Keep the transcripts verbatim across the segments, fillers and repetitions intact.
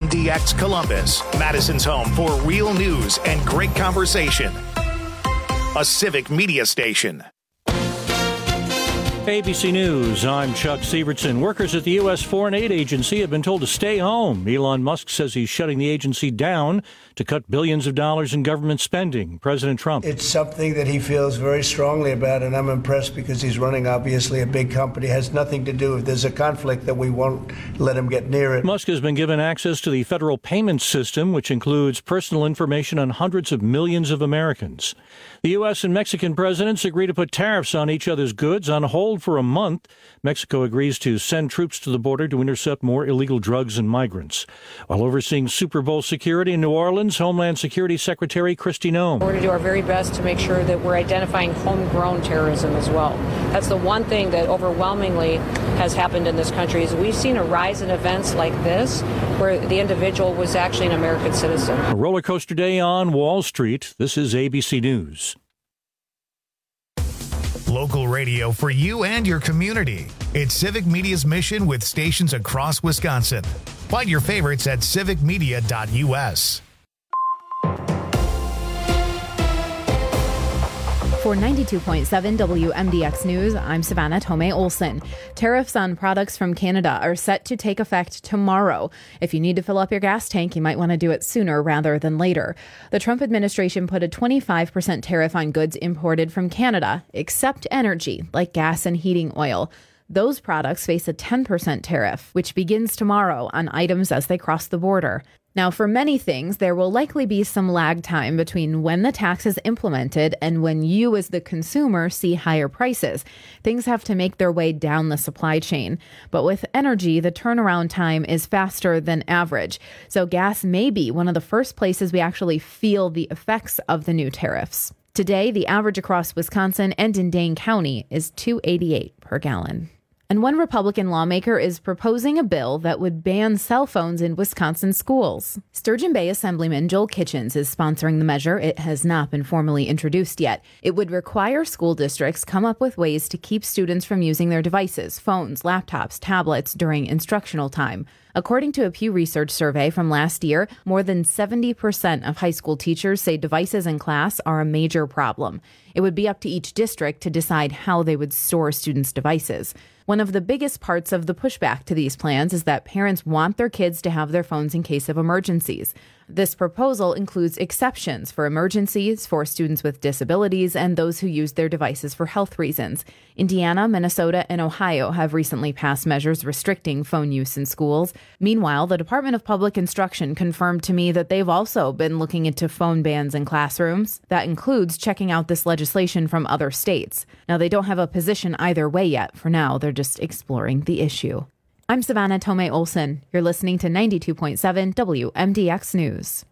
D X Columbus, Madison's home for real news and great conversation. A Civic Media station. A B C News, I'm Chuck Sievertson. Workers at the U S Foreign Aid Agency have been told to stay home. Elon Musk says he's shutting the agency down to cut billions of dollars in government spending. President Trump. It's something that he feels very strongly about, and I'm impressed because he's running, obviously, a big company. It has nothing to do, if there's a conflict, that we won't let him get near it. Musk has been given access to the federal payment system, which includes personal information on hundreds of millions of Americans. The U S and Mexican presidents agree to put tariffs on each other's goods on hold for a month. Mexico agrees to send troops to the border to intercept more illegal drugs and migrants. While overseeing Super Bowl security in New Orleans, Homeland Security Secretary Kristi Noem. We're going to do our very best to make sure that we're identifying homegrown terrorism as well. That's the one thing that overwhelmingly has happened in this country is we've seen a rise in events like this where the individual was actually an American citizen. A roller coaster day on Wall Street. This is A B C News. Local radio for you and your community. It's Civic Media's mission with stations across Wisconsin. Find your favorites at civic media dot u s. For ninety-two point seven W M D X News, I'm Savannah Tomei Olson. Tariffs on products from Canada are set to take effect tomorrow. If you need to fill up your gas tank, you might want to do it sooner rather than later. The Trump administration put a twenty-five percent tariff on goods imported from Canada, except energy, like gas and heating oil. Those products face a ten percent tariff, which begins tomorrow on items as they cross the border. Now, for many things, there will likely be some lag time between when the tax is implemented and when you as the consumer see higher prices. Things have to make their way down the supply chain. But with energy, the turnaround time is faster than average. So gas may be one of the first places we actually feel the effects of the new tariffs. Today, the average across Wisconsin and in Dane County is two dollars and eighty-eight cents per gallon. And one Republican lawmaker is proposing a bill that would ban cell phones in Wisconsin schools. Sturgeon Bay Assemblyman Joel Kitchens is sponsoring the measure. It has not been formally introduced yet. It would require school districts come up with ways to keep students from using their devices, phones, laptops, tablets during instructional time. According to a Pew Research survey from last year, more than seventy percent of high school teachers say devices in class are a major problem. It would be up to each district to decide how they would store students' devices. One of the biggest parts of the pushback to these plans is that parents want their kids to have their phones in case of emergencies. This proposal includes exceptions for emergencies, for students with disabilities, and those who use their devices for health reasons. Indiana, Minnesota, and Ohio have recently passed measures restricting phone use in schools. Meanwhile, the Department of Public Instruction confirmed to me that they've also been looking into phone bans in classrooms. That includes checking out this legislation from other states. Now, they don't have a position either way yet. For now, they're just exploring the issue. I'm Savannah Tomei Olson. You're listening to ninety-two point seven W M D X News.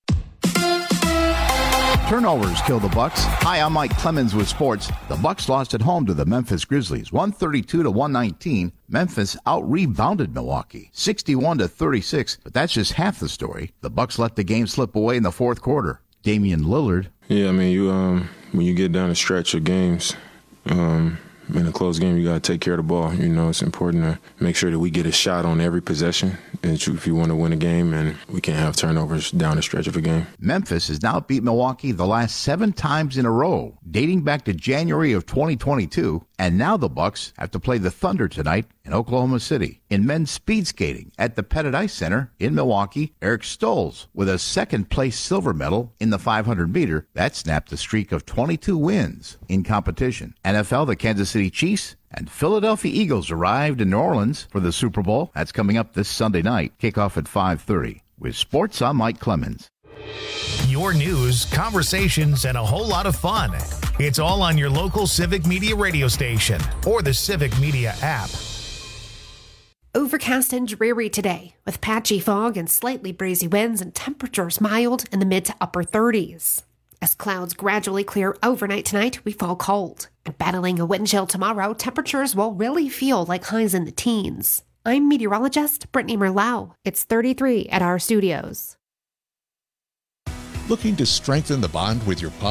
Turnovers kill the Bucks. Hi, I'm Mike Clemens with sports. The Bucks lost at home to the Memphis Grizzlies, one thirty-two to one nineteen. Memphis out-rebounded Milwaukee, sixty-one to thirty-six. But that's just half the story. The Bucks let the game slip away in the fourth quarter. Damian Lillard. Yeah, I mean, you um, when you get down a stretch of games, um, in a close game, you got to take care of the ball. You know, it's important to make sure that we get a shot on every possession if you want to win a game, and we can't have turnovers down the stretch of a game. Memphis has now beat Milwaukee the last seven times in a row, dating back to January of twenty twenty-two, and now the Bucks have to play the Thunder tonight in Oklahoma City. In men's speed skating at the Pettit Ice Center in Milwaukee, Eric Stolz with a second-place silver medal in the five hundred meter. That snapped the streak of twenty-two wins in competition. N F L, the Kansas City Chiefs and Philadelphia Eagles arrived in New Orleans for the Super Bowl. That's coming up this Sunday night. Kickoff at five thirty. With sports, I'm Mike Clemens. Your news, conversations, and a whole lot of fun. It's all on your local Civic Media radio station or the Civic Media app. Overcast and dreary today, with patchy fog and slightly breezy winds and temperatures mild in the mid to upper thirties. As clouds gradually clear overnight tonight, we fall cold. And battling a wind chill tomorrow, temperatures will really feel like highs in the teens. I'm meteorologist Brittany Merlau. It's thirty-three at our studios. Looking to strengthen the bond with your pup?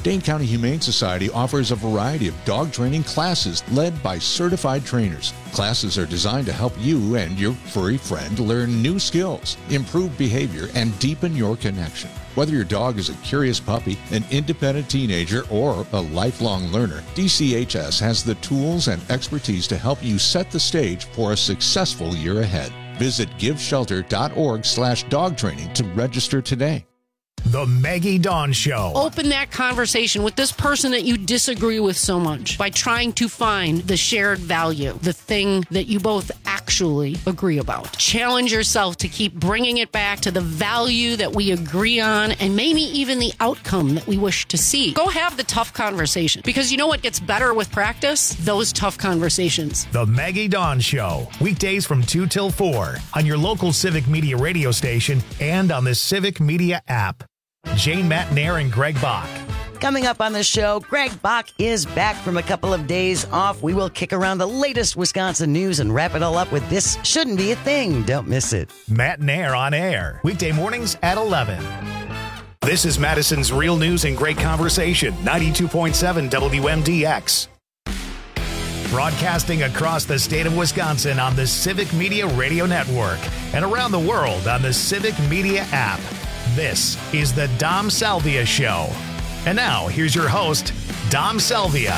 Dane County Humane Society offers a variety of dog training classes led by certified trainers. Classes are designed to help you and your furry friend learn new skills, improve behavior, and deepen your connection. Whether your dog is a curious puppy, an independent teenager, or a lifelong learner, D C H S has the tools and expertise to help you set the stage for a successful year ahead. Visit giveshelter.org slash dog training to register today. The Maggie Dawn Show. Open that conversation with this person that you disagree with so much by trying to find the shared value, the thing that you both actually agree about. Challenge yourself to keep bringing it back to the value that we agree on and maybe even the outcome that we wish to see. Go have the tough conversation, because you know what gets better with practice? Those tough conversations. The Maggie Dawn Show. Weekdays from two till four on your local Civic Media radio station and on the Civic Media app. Jane Matnair and Greg Bach. Coming up on the show, Greg Bach is back from a couple of days off. We will kick around the latest Wisconsin news and wrap it all up with This Shouldn't Be a Thing. Don't miss it. Matnair on air. Weekday mornings at eleven. This is Madison's Real News and Great Conversation, ninety-two point seven W M D X. Broadcasting across the state of Wisconsin on the Civic Media Radio Network and around the world on the Civic Media app. This is the Dom Salvia Show. And now, here's your host, Dom Salvia.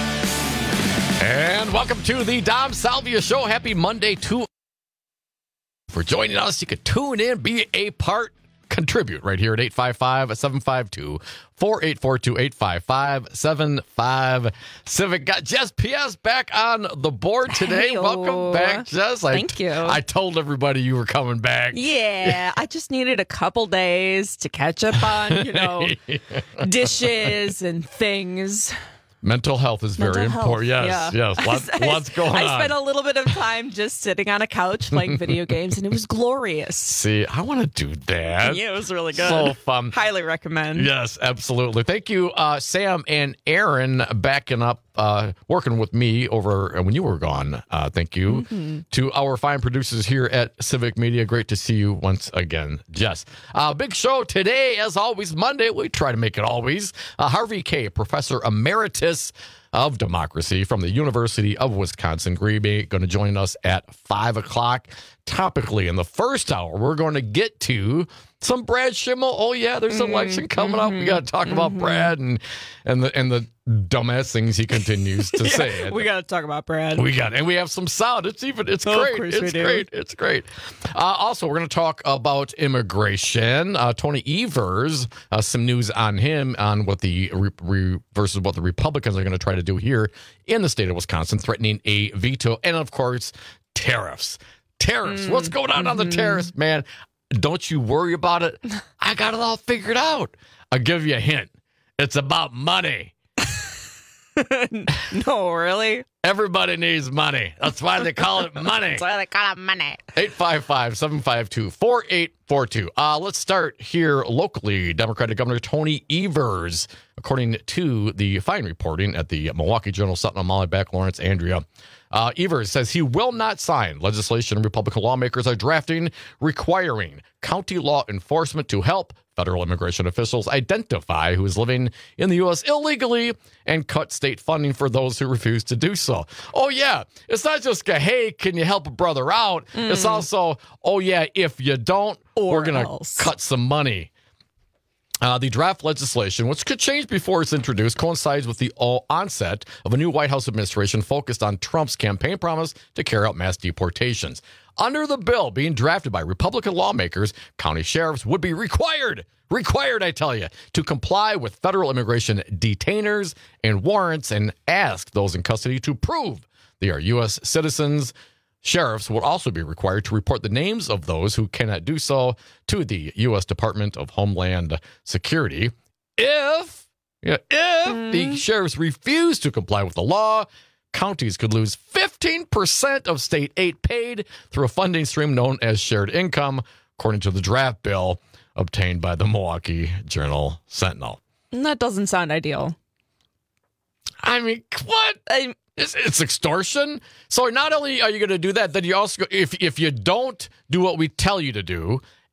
And welcome to the Dom Salvia Show. Happy Monday to for joining us. You can tune in, be a part, contribute right here at eight five five, seven five two, four eight four two, eight five five, seven five. Civic got Jess P S back on the board today. Hey-o. Welcome back, Jess. I, Thank you. I told everybody you were coming back. Yeah, I just needed a couple days to catch up on, you know, dishes and things. Mental health is Mental very health, important. Yes, yeah. yes. Lots, I, lots going I on. I spent a little bit of time just sitting on a couch playing video games, and it was glorious. See, I want to do that. Yeah, it was really good. So fun. Highly recommend. Yes, absolutely. Thank you, uh, Sam and Aaron, backing up, uh, working with me over when you were gone. Uh, thank you Mm-hmm. to our fine producers here at Civic Media. Great to see you once again, Jess. Uh, big show today, as always, Monday. We try to make it always. Uh, Harvey Kaye, Professor Emeritus of Democracy from the University of Wisconsin, Green Bay, going to join us at five o'clock. Topically, in the first hour, we're going to get to some Brad Schimmel. Oh, yeah, there's an election coming up. We got to talk about Brad and and the and the dumbass things he continues to Yeah, say. we got to talk about Brad. We got, and we have some sound. It's even, it's Oh, of great. course It's we do. great. It's great. Uh, also, we're going to talk about immigration. Uh, Tony Evers, uh, some news on him on what the re- re- versus what the Republicans are going to try to do here in the state of Wisconsin, threatening a veto, and of course, tariffs. Tariffs. Mm, What's going on mm-hmm. on the tariffs, man? Don't you worry about it. I got it all figured out. I'll give you a hint. It's about money. No, really? Everybody needs money. That's why they call it money. That's why they call it money. eight five five, seven five two, four eight four two. Uh, let's start here locally. Democratic Governor Tony Evers, according to the fine reporting at the Milwaukee Journal, Sutton, Molly Back, Lawrence, Andrea. Uh, Evers says he will not sign legislation Republican lawmakers are drafting requiring county law enforcement to help federal immigration officials identify who is living in the U S illegally and cut state funding for those who refuse to do so. Oh, yeah. It's not just, a, hey, can you help a brother out? Mm. It's also, oh, yeah, if you don't, or we're going to cut some money. Uh, the draft legislation, which could change before it's introduced, coincides with the onset of a new White House administration focused on Trump's campaign promise to carry out mass deportations. Under the bill being drafted by Republican lawmakers, county sheriffs would be required, required, I tell you, to comply with federal immigration detainers and warrants and ask those in custody to prove they are U S citizens. Sheriffs would also be required to report the names of those who cannot do so to the U S Department of Homeland Security. If, yeah, if mm. the sheriffs refuse to comply with the law, counties could lose fifteen percent of state aid paid through a funding stream known as shared income, according to the draft bill obtained by the Milwaukee Journal Sentinel. That doesn't sound ideal. I mean, what? I, it's, it's extortion. So not only are you going to do that, then you also, if if you don't do what we tell you to do,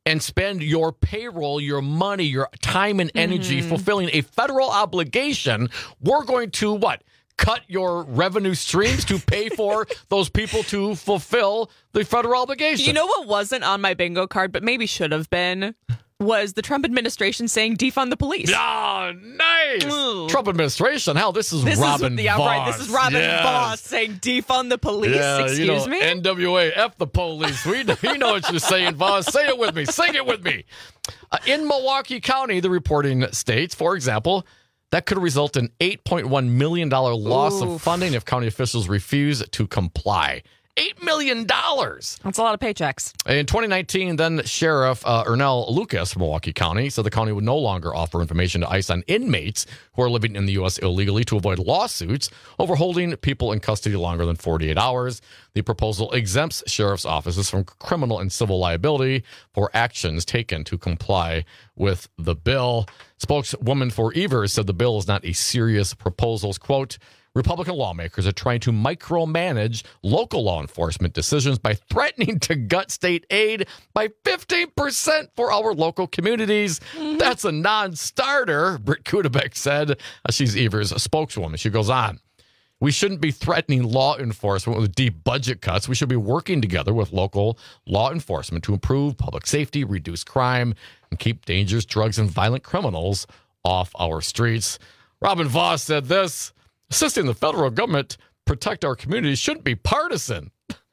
and spend your payroll, your money, your time and energy mm-hmm. fulfilling a federal obligation, we're going to what? Cut your revenue streams to pay for those people to fulfill the federal obligation. You know what wasn't on my bingo card, but maybe should have been, was the Trump administration saying defund the police. Oh, nice. Mm. Trump administration. Hell, this is this Robin is, yeah, Voss. Right. This is Robin yes. Voss saying defund the police. Yeah, Excuse you know, me? N W A, F the police. We, we know what you're saying, Voss. Say it with me. Sing it with me. Uh, in Milwaukee County, the reporting states, for example, that could result in eight point one million dollars loss Oof. of funding if county officials refuse to comply. eight million dollars. That's a lot of paychecks. In twenty nineteen, then Sheriff uh, Ernell Lucas from Milwaukee County said the county would no longer offer information to ICE on inmates who are living in the U S illegally to avoid lawsuits over holding people in custody longer than forty-eight hours. The proposal exempts sheriff's offices from criminal and civil liability for actions taken to comply with the bill. Spokeswoman for Evers said the bill is not a serious proposal. Quote, Republican lawmakers are trying to micromanage local law enforcement decisions by threatening to gut state aid by fifteen percent for our local communities. Mm-hmm. That's a non-starter, Britt Kudebeck said. She's Evers' spokeswoman. She goes on. We shouldn't be threatening law enforcement with deep budget cuts. We should be working together with local law enforcement to improve public safety, reduce crime, and keep dangerous drugs and violent criminals off our streets. Robin Voss said this. Assisting the federal government protect our communities shouldn't be partisan.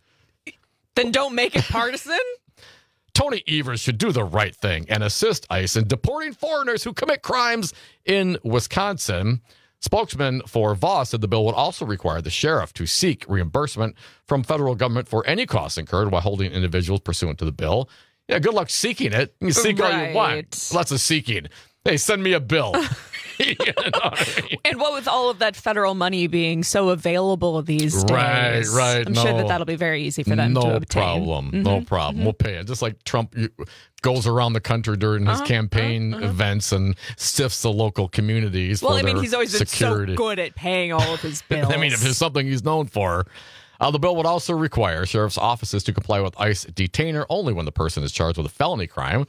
Then don't make it partisan? Tony Evers should do the right thing and assist ICE in deporting foreigners who commit crimes in Wisconsin. Spokesman for Voss said the bill would also require the sheriff to seek reimbursement from federal government for any costs incurred while holding individuals pursuant to the bill. Yeah, good luck seeking it. You can seek right. all you want. Lots of seeking. Hey, send me a bill. You know what I mean? And what with all of that federal money being so available these days, right, right. I'm no, sure that that'll be very easy for them no to obtain. Problem, mm-hmm. No problem. Mm-hmm. We'll pay it. Just like Trump goes around the country during his uh-huh, campaign uh-huh. events and stiffs the local communities. Well, for I mean, their he's always security. been so good at paying all of his bills. I mean, if there's something he's known for. Uh, the bill would also require sheriff's offices to comply with ICE detainer only when the person is charged with a felony crime.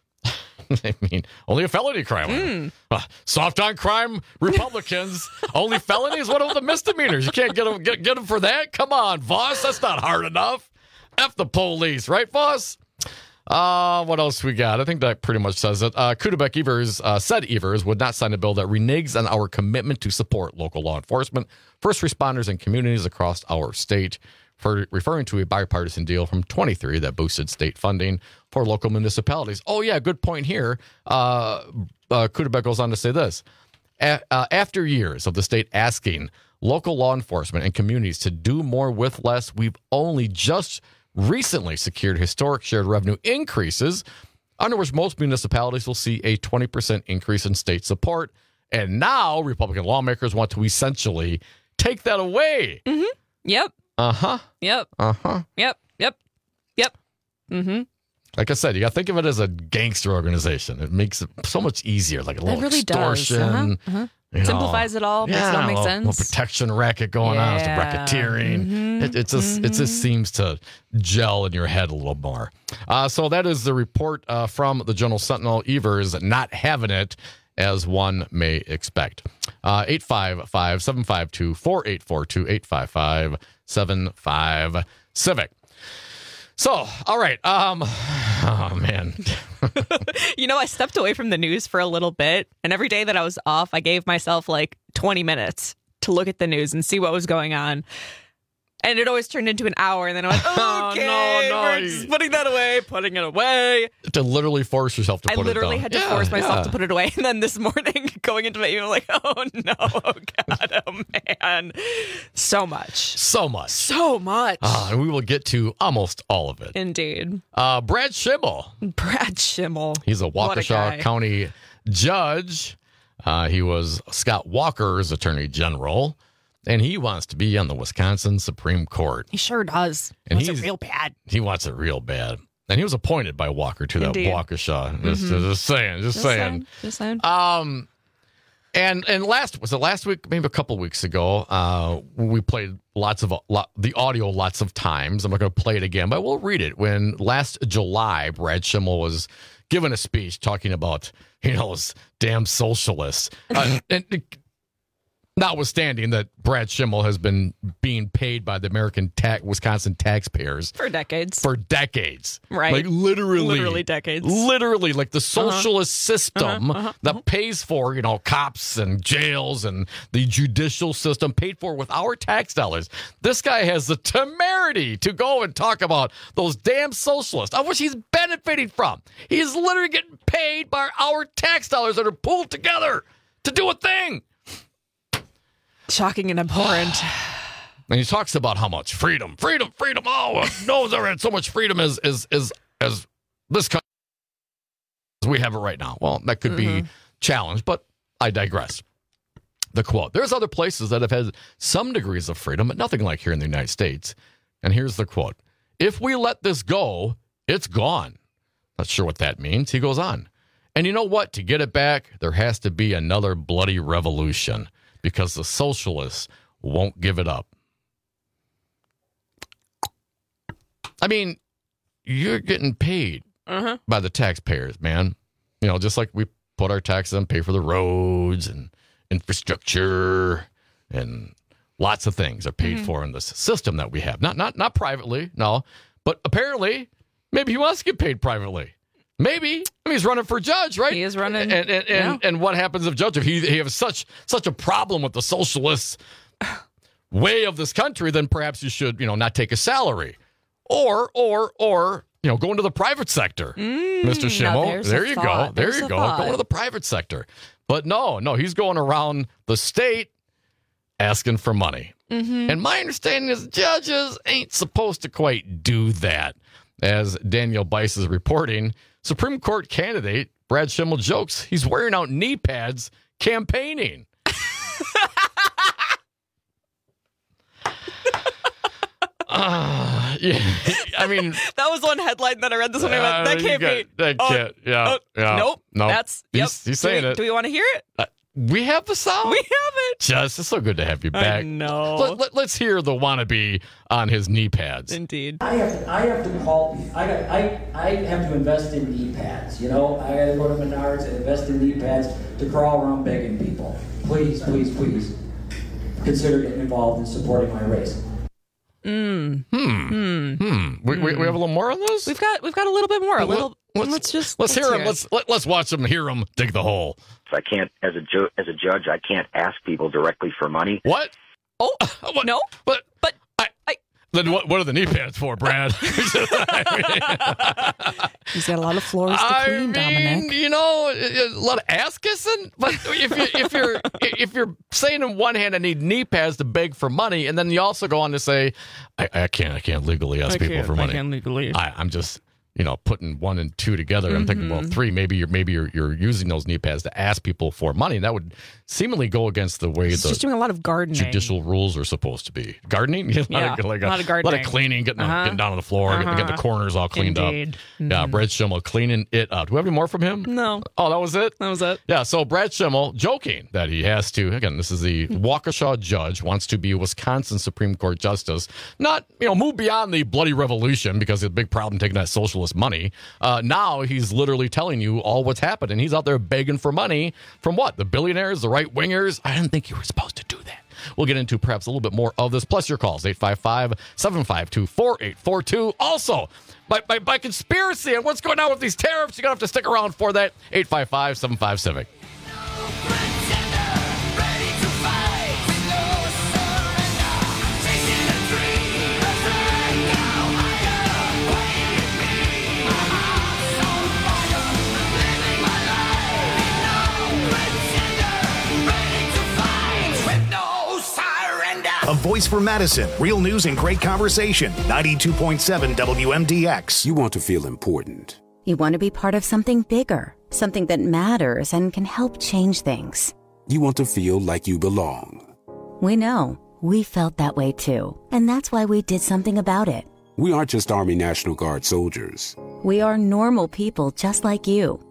I mean, only a felony crime. Mm. Uh, soft on crime Republicans. Only felonies? What about the misdemeanors? You can't get them, get, get them for that? Come on, Voss. That's not hard enough. F the police, right, Voss? Uh, what else we got? I think that pretty much says it. Uh, Kudebeck Evers uh, said Evers would not sign a bill that reneges on our commitment to support local law enforcement, first responders, and communities across our state, for referring to a bipartisan deal from twenty-three that boosted state funding for local municipalities. Oh, yeah, good point here. Uh, uh, Kudebeck goes on to say this. A- uh, after years of the state asking local law enforcement and communities to do more with less, we've only just recently secured historic shared revenue increases, under which most municipalities will see a twenty percent increase in state support. And now Republican lawmakers want to essentially take that away. Mm-hmm. Yep. Uh-huh. Yep. Uh-huh. Yep. Yep. Yep. Mm-hmm. Like I said, you got to think of it as a gangster organization. It makes it so much easier, like a little really extortion. Does. Uh-huh. Uh-huh. You Simplifies know, it all. Yeah, Makes it all make little, sense. Little protection racket going yeah. on. It's the racketeering. Mm-hmm. It, it just mm-hmm. it just seems to gel in your head a little more. Uh, so that is the report uh, from the Journal Sentinel. Evers not having it, as one may expect. Uh, eight five five, seven five two, four eight four two, eight five five, seven five Civic. So, all right. Um, oh, man. You know, I stepped away from the news for a little bit, and every day that I was off, I gave myself like twenty minutes to look at the news and see what was going on. And it always turned into an hour, and then I went, okay, oh, no, no. we're just putting that away, putting it away. To literally force yourself to put it down. I literally had to yeah, force myself yeah. to put it away. And then this morning, going into my email, like, oh, no, oh, God, oh, man. So much. So much. So much. Uh, and we will get to almost all of it. Indeed. Uh, Brad Schimmel. Brad Schimmel. He's a Waukesha a County judge. Uh, he was Scott Walker's attorney general. And he wants to be on the Wisconsin Supreme Court. He sure does. He and wants it real bad. He wants it real bad. And he was appointed by Walker to Indeed. that Waukesha. Just, mm-hmm. just saying, just, just saying. saying. Just saying. Um, And and last was it last week, maybe a couple weeks ago, uh, we played lots of lot, the audio lots of times. I'm not going to play it again, but we'll read it. When last July, Brad Schimmel was giving a speech talking about, you know, those damn socialists. Uh, and, and notwithstanding that Brad Schimmel has been being paid by the American ta- Wisconsin taxpayers for decades. For decades. Right. Like literally. Literally decades. Literally, like the socialist uh-huh. system uh-huh. Uh-huh. that pays for, you know, cops and jails and the judicial system paid for with our tax dollars. This guy has the temerity to go and talk about those damn socialists, of which he's benefiting from. He's literally getting paid by our tax dollars that are pooled together to do a thing. Shocking and abhorrent. And he talks about how much freedom, freedom, freedom. Oh, no one's ever had so much freedom as as as, as this country as we have it right now. Well, that could mm-hmm. be challenged, but I digress. The quote: "There's other places that have had some degrees of freedom, but nothing like here in the United States." And here's the quote: "If we let this go, it's gone." Not sure what that means. He goes on, "And you know what? To get it back, there has to be another bloody revolution. Because the socialists won't give it up." I mean, you're getting paid uh-huh. by the taxpayers, man. You know, just like we put our taxes on, pay for the roads and infrastructure and lots of things are paid mm-hmm. for in this system that we have. Not not not privately, no. But apparently, maybe he wants to get paid privately. Maybe. I mean, he's running for judge, right? He is running. And and, and, yeah. and what happens if judge, if he, he has such such a problem with the socialist way of this country, then perhaps you should, you know, not take a salary. Or, or, or, you know, go into the private sector, mm, Mister Schimmel. There you thought. go. There there's you go. Thought. Go into the private sector. But no, no, he's going around the state asking for money. Mm-hmm. And my understanding is judges ain't supposed to quite do that. As Daniel Bice is reporting, Supreme Court candidate Brad Schimmel jokes he's wearing out knee pads campaigning. uh, yeah, I mean, that was one headline that I read this morning. Uh, that can't got, be. That oh, can't. Yeah, oh, yeah. Nope. No. That's. Yep. He's, he's saying do we, it. Do we want to hear it? Uh, we have the sound. We have it. Just, it's so good to have you back. I know. Let, let, let's hear the wannabe on his knee pads. Indeed. I have to, I have to call. I got. I I have to invest in knee pads. You know, I got to go to Menards and invest in knee pads to crawl around begging people. Please, please, please, consider getting involved in supporting my race. Mm. Hmm. Hmm. Hmm. We, hmm. we, we have a little more on this. We've got. We've got a little bit more. A little. Let's, let's just. Let's, let's hear hear him. Let's let, let's watch him. Hear him dig the hole. I can't, as a ju- as a judge, I can't ask people directly for money. What? Oh, what? No. But but I. I then what? What are the knee pads for, Brad? He's got a lot of floors to I clean, mean, Dominic. You know, a lot of ass kissing. But if you if you're if you're saying in one hand I need knee pads to beg for money, and then you also go on to say I, I can't I can't legally ask I people can't, for money. I can't legally. I, I'm just. You know, putting one and two together. I'm mm-hmm. thinking, well, three. Maybe you're maybe you're you're using those knee pads to ask people for money, and that would seemingly go against the way He's the just doing a lot of gardening. judicial rules are supposed to be. Gardening, a lot, yeah, of, like a a, lot of gardening, a lot of cleaning, getting, uh-huh. getting down on the floor, uh-huh. getting, getting the corners all cleaned Indeed. up. Mm-hmm. Yeah, Brad Schimmel cleaning it up. Do we have any more from him? No. Oh, that was it. That was it. Yeah. So Brad Schimmel joking that he has to. Again, this is the Waukesha judge wants to be a Wisconsin Supreme Court justice. Not you know move beyond the bloody revolution because it's a big problem taking that socialist money. Uh, now he's literally telling you all what's happened, and he's out there begging for money from what? The billionaires, the right wingers? I didn't think you were supposed to do that. We'll get into perhaps a little bit more of this, plus your calls, eight five five, seven five two, four eight four two. Also, by, by, by conspiracy and what's going on with these tariffs, you're going to have to stick around for that, eight five five, seven five, Civic. A voice for Madison. Real news and great conversation. ninety-two point seven W M D X. You want to feel important. You want to be part of something bigger, something that matters and can help change things. You want to feel like you belong. We know. We felt that way too. And that's why we did something about it. We aren't just Army National Guard soldiers. We are normal people just like you.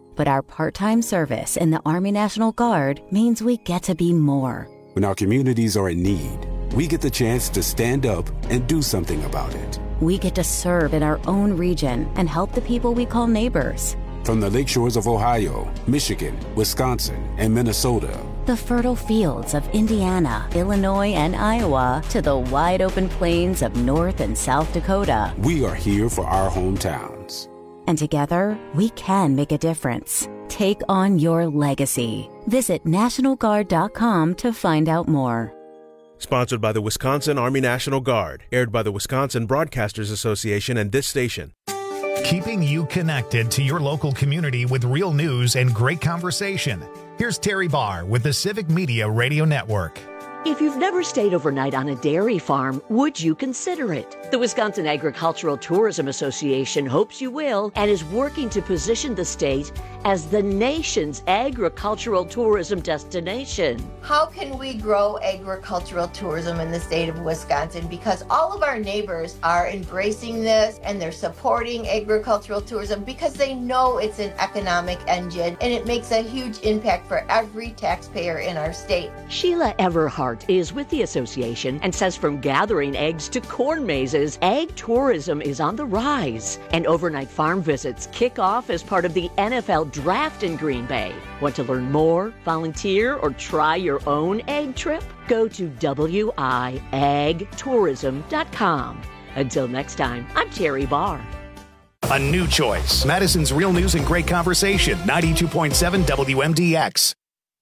But our part-time service in the Army National Guard means we get to be more. When our communities are in need, we get the chance to stand up and do something about it. We get to serve in our own region and help the people we call neighbors. From the lakeshores of Ohio, Michigan, Wisconsin, and Minnesota, the fertile fields of Indiana, Illinois, and Iowa, to the wide open plains of North and South Dakota, we are here for our hometowns. And together, we can make a difference. Take on your legacy. Visit National Guard dot com to find out more. Sponsored by the Wisconsin Army National Guard. Aired by the Wisconsin Broadcasters Association and this station. Keeping you connected to your local community with real news and great conversation. Here's Terry Barr with the Civic Media Radio Network. If you've never stayed overnight on a dairy farm, would you consider it? The Wisconsin Agricultural Tourism Association hopes you will and is working to position the state as the nation's agricultural tourism destination. How can we grow agricultural tourism in the state of Wisconsin? Because all of our neighbors are embracing this and they're supporting agricultural tourism because they know it's an economic engine and it makes a huge impact for every taxpayer in our state. Sheila Everhart is with the association and says from gathering eggs to corn mazes, ag tourism is on the rise. And overnight farm visits kick off as part of the N F L Draft in Green Bay. Want to learn more, volunteer, or try your own egg trip? Go to W I ag tourism dot com. Until next time, I'm Terry Barr. A new choice. Madison's Real News and Great Conversation. ninety-two point seven W M D X.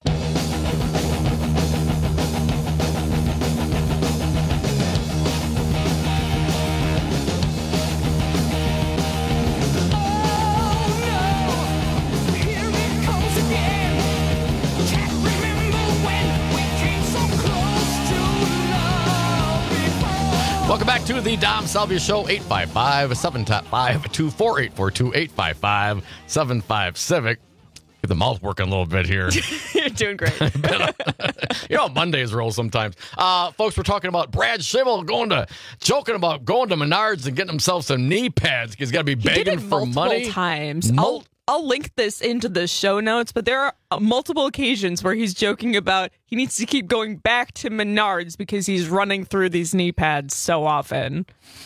Welcome back to the Dom Salvia Show, eight five five, seven five, two four eight four two, eight five five, seven five Civic. Get the mouth working a little bit here. You're doing great. You know, Mondays roll sometimes. Uh, folks, we're talking about Brad Schimmel going to, joking about going to Menards and getting himself some knee pads. He's got to be begging he did it for multiple money. times. Mul- I'll, I'll link this into the show notes, but there are multiple occasions where he's joking about he needs to keep going back to Menards because he's running through these knee pads so often.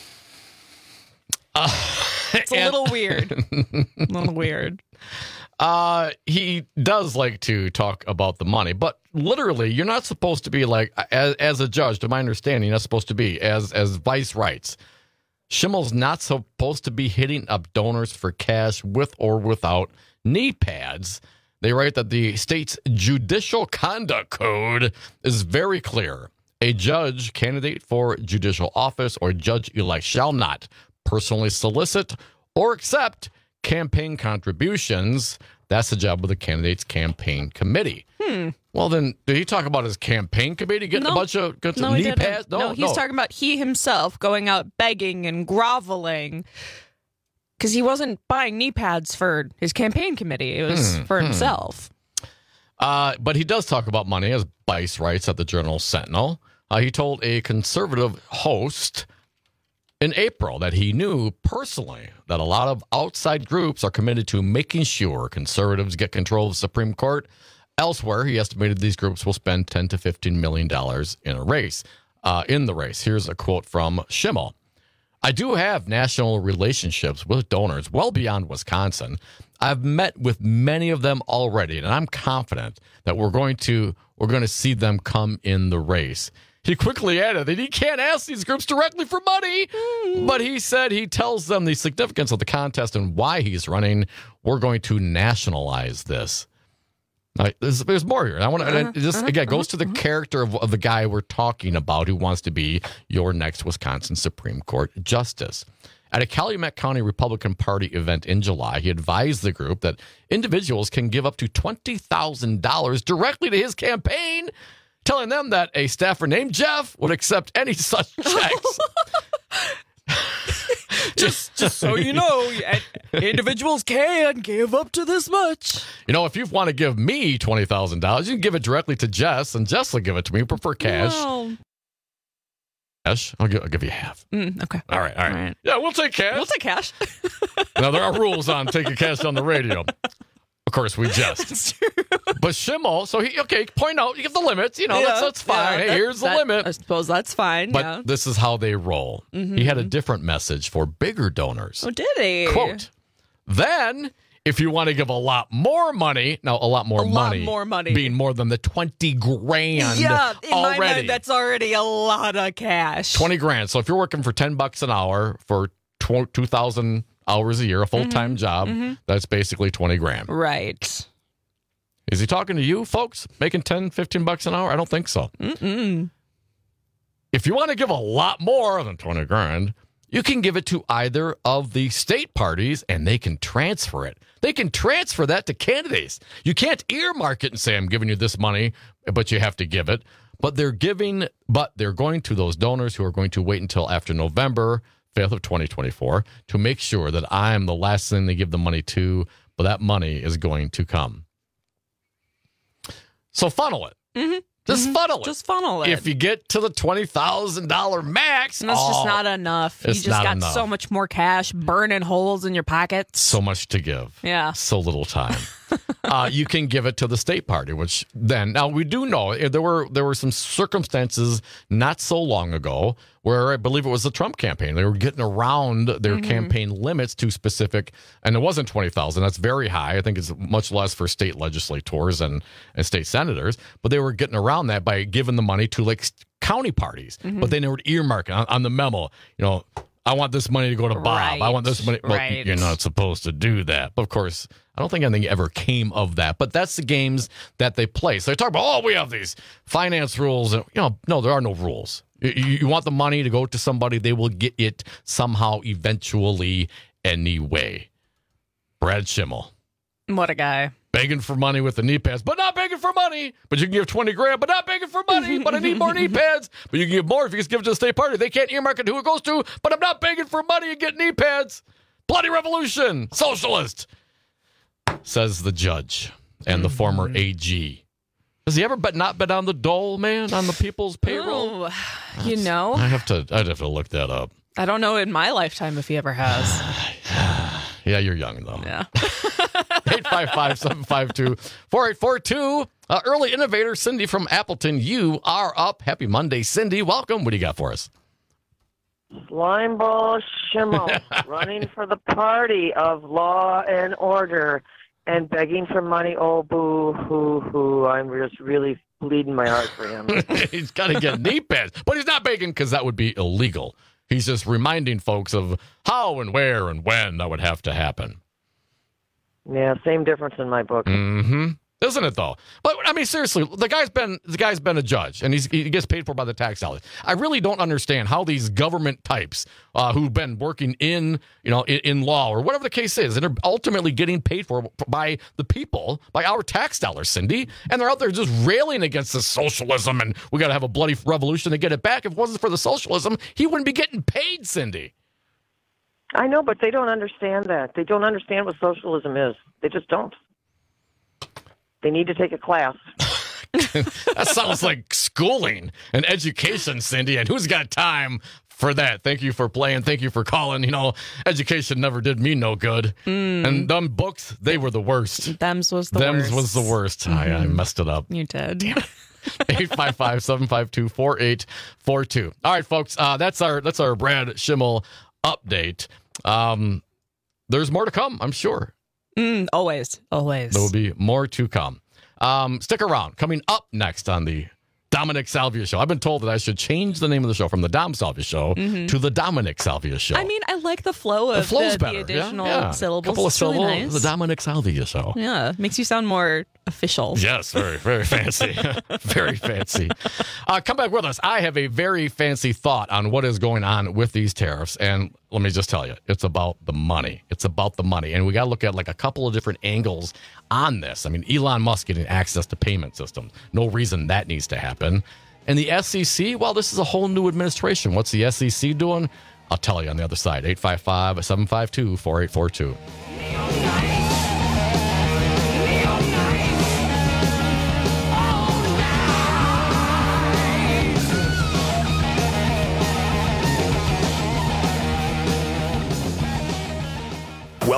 Uh, it's a and- little weird. A little weird. Uh, he does like to talk about the money, but literally, you're not supposed to be like, as, as a judge, to my understanding, you're not supposed to be, as, as Vice writes, Schimmel's not supposed to be hitting up donors for cash with or without knee pads. They write that the state's judicial conduct code is very clear. A judge, candidate for judicial office, or judge-elect shall not personally solicit or accept campaign contributions. That's the job of the candidate's campaign committee. Hmm. Well, then, did he talk about his campaign committee getting No. a bunch of, bunch of No, he knee didn't. pads? No, he's talking about he himself going out begging and groveling because he wasn't buying knee pads for his campaign committee. It was Hmm, for hmm. himself. Uh, but he does talk about money, as Bice writes at the Journal Sentinel. Uh, he told a conservative host in April that he knew personally that a lot of outside groups are committed to making sure conservatives get control of the Supreme Court. Elsewhere, he estimated these groups will spend ten to fifteen million dollars in a race. Uh, in the race, here's a quote from Schimmel. I do have national relationships with donors well beyond Wisconsin. I've met with many of them already, and I'm confident that we're going to we're going to see them come in the race. He quickly added that he can't ask these groups directly for money, but he said he tells them the significance of the contest and why he's running. We're going to nationalize this. Now, there's, there's more here. I want to. Uh, this again goes to the character of, of the guy we're talking about, who wants to be your next Wisconsin Supreme Court justice. At a Calumet County Republican Party event in July, he advised the group that individuals can give up to twenty thousand dollars directly to his campaign, telling them that a staffer named Jeff would accept any such checks. just, just so you know, individuals can give up to this much. You know, if you want to give me twenty thousand dollars, you can give it directly to Jess, and Jess will give it to me. We prefer cash. Well, Cash? I'll give, I'll give you half. mm, okay. All right, all right, All right. Yeah, we'll take cash. We'll take cash. Now, there are rules on taking cash on the radio. Of course, we just. But Schimmel, so he, okay, point out, you give the limits, you know, Yeah, that's, that's fine. yeah, hey, that- here's the that- limit. I suppose that's fine. But yeah. this is how they roll. Mhm. He had a different message for bigger donors. Oh, did he? Quote, then, if you want to give a lot more money, now a lot more A lot money. more money. Being more than the twenty grand Yeah, in already. my mind, that's already a lot of cash. twenty grand. So if you're working for ten bucks an hour for tw- two thousand hours a year, a full-time Mhm, job, mhm. that's basically twenty grand. Right. Is he talking to you folks making ten, fifteen bucks an hour? I don't think so. Mm-mm. If you want to give a lot more than twenty grand, you can give it to either of the state parties and they can transfer it. They can transfer that to candidates. You can't earmark it and say, I'm giving you this money, but you have to give it. But they're giving, but they're going to those donors who are going to wait until after November fifth of twenty twenty-four to make sure that I'm the last thing they give the money to, but that money is going to come. So funnel it. Mm-hmm. Just Mhm. funnel it. Just funnel it. If you get to the twenty thousand dollars max, And that's oh, just not enough. You it's just not got enough. so much more cash burning holes in your pockets. so much to give. Yeah. So little time. uh, you can give it to the state party, which then now we do know eh, there were there were some circumstances not so long ago where I believe it was the Trump campaign. They were getting around their Mhm. campaign limits to specific, and it wasn't twenty thousand. That's very high. I think it's much less for state legislators and, and state senators, but they were getting around that by giving the money to like county parties, Mhm. but they never earmark it on, on the memo. You know, I want this money to go to Bob. I want this money. Well, right. you're not supposed to do that. But of course, I don't think anything ever came of that. But that's the games that they play. So they talk about, oh, we have these finance rules. And, you know, no, there are no rules. You, you want the money to go to somebody, they will get it somehow, eventually, anyway. Brad Schimmel. What a guy. Begging for money with the knee pads, but not begging for money. But you can give twenty grand, but not begging for money. But I need more knee pads. But you can give more if you just give it to the state party. They can't earmark it who it goes to, but I'm not begging for money and get knee pads. Bloody revolution. Socialist, says the judge and the former A G. Has he ever but not been on the dole, man, on the people's payroll? Oh, you know, I have to I'd have to look that up. I don't know in my lifetime if he ever has. Yeah, you're young, though. Yeah. eight five five, seven five two, four eight four two. Uh, early innovator Cindy from Appleton, you are up. Happy Monday, Cindy. Welcome. What do you got for us? Slimeball Schimmel running for the party of law and order and begging for money. Oh, boo, hoo, hoo. I'm just really bleeding my heart for him. He's got to get knee pads, but he's not begging because that would be illegal. He's just reminding folks of how and where and when that would have to happen. Yeah, same difference in my book. Mm-hmm. Isn't it though? But I mean, seriously, the guy's been the guy's been a judge, and he's, he gets paid for by the tax dollars. I really don't understand how these government types uh, who've been working in you know in, in law or whatever the case is, and are ultimately getting paid for by the people, by our tax dollars, Cindy, and they're out there just railing against this socialism, and we got to have a bloody revolution to get it back. If it wasn't for the socialism, he wouldn't be getting paid, Cindy. I know, but they don't understand that. They don't understand what socialism is. They just don't. They need to take a class. That sounds like schooling and education, Cindy, and who's got time for that? Thank you for playing. Thank you for calling. You know, education never did me no good. Mm. And them books, they were the worst. Them's was the Them's worst. was the worst. Mm-hmm. I, I messed it up. You did. eight five five, seven five two, four eight four two. All right, folks, uh, that's our that's our Brad Schimmel update. Um, there's more to come, I'm sure. Mm, always, always. There will be more to come. Um, stick around. Coming up next on the Dominic Salvia Show. I've been told that I should change the name of the show from the Dom Salvia Show Mhm. to the Dominic Salvia Show. I mean, I like the flow of the flow's the, better. the additional yeah, yeah. syllables. Couple of It's really syllables. nice. The Dominic Salvia Show. Yeah, makes you sound more official. Yes, very, very fancy. Very fancy. Uh, come back with us. I have a very fancy thought on what is going on with these tariffs. And let me just tell you, it's about the money. It's about the money. And we got to look at like a couple of different angles on this. I mean, Elon Musk getting access to payment systems. No reason that needs to happen. And the S E C, well, this is a whole new administration. What's the S E C doing? I'll tell you on the other side. eight five five, seven five two, four eight four two.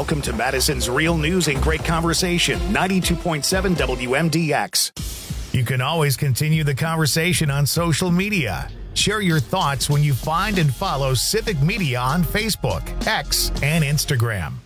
Welcome to Madison's Real News and Great Conversation, ninety-two point seven W M D X. You can always continue the conversation on social media. Share your thoughts when you find and follow Civic Media on Facebook, X, and Instagram.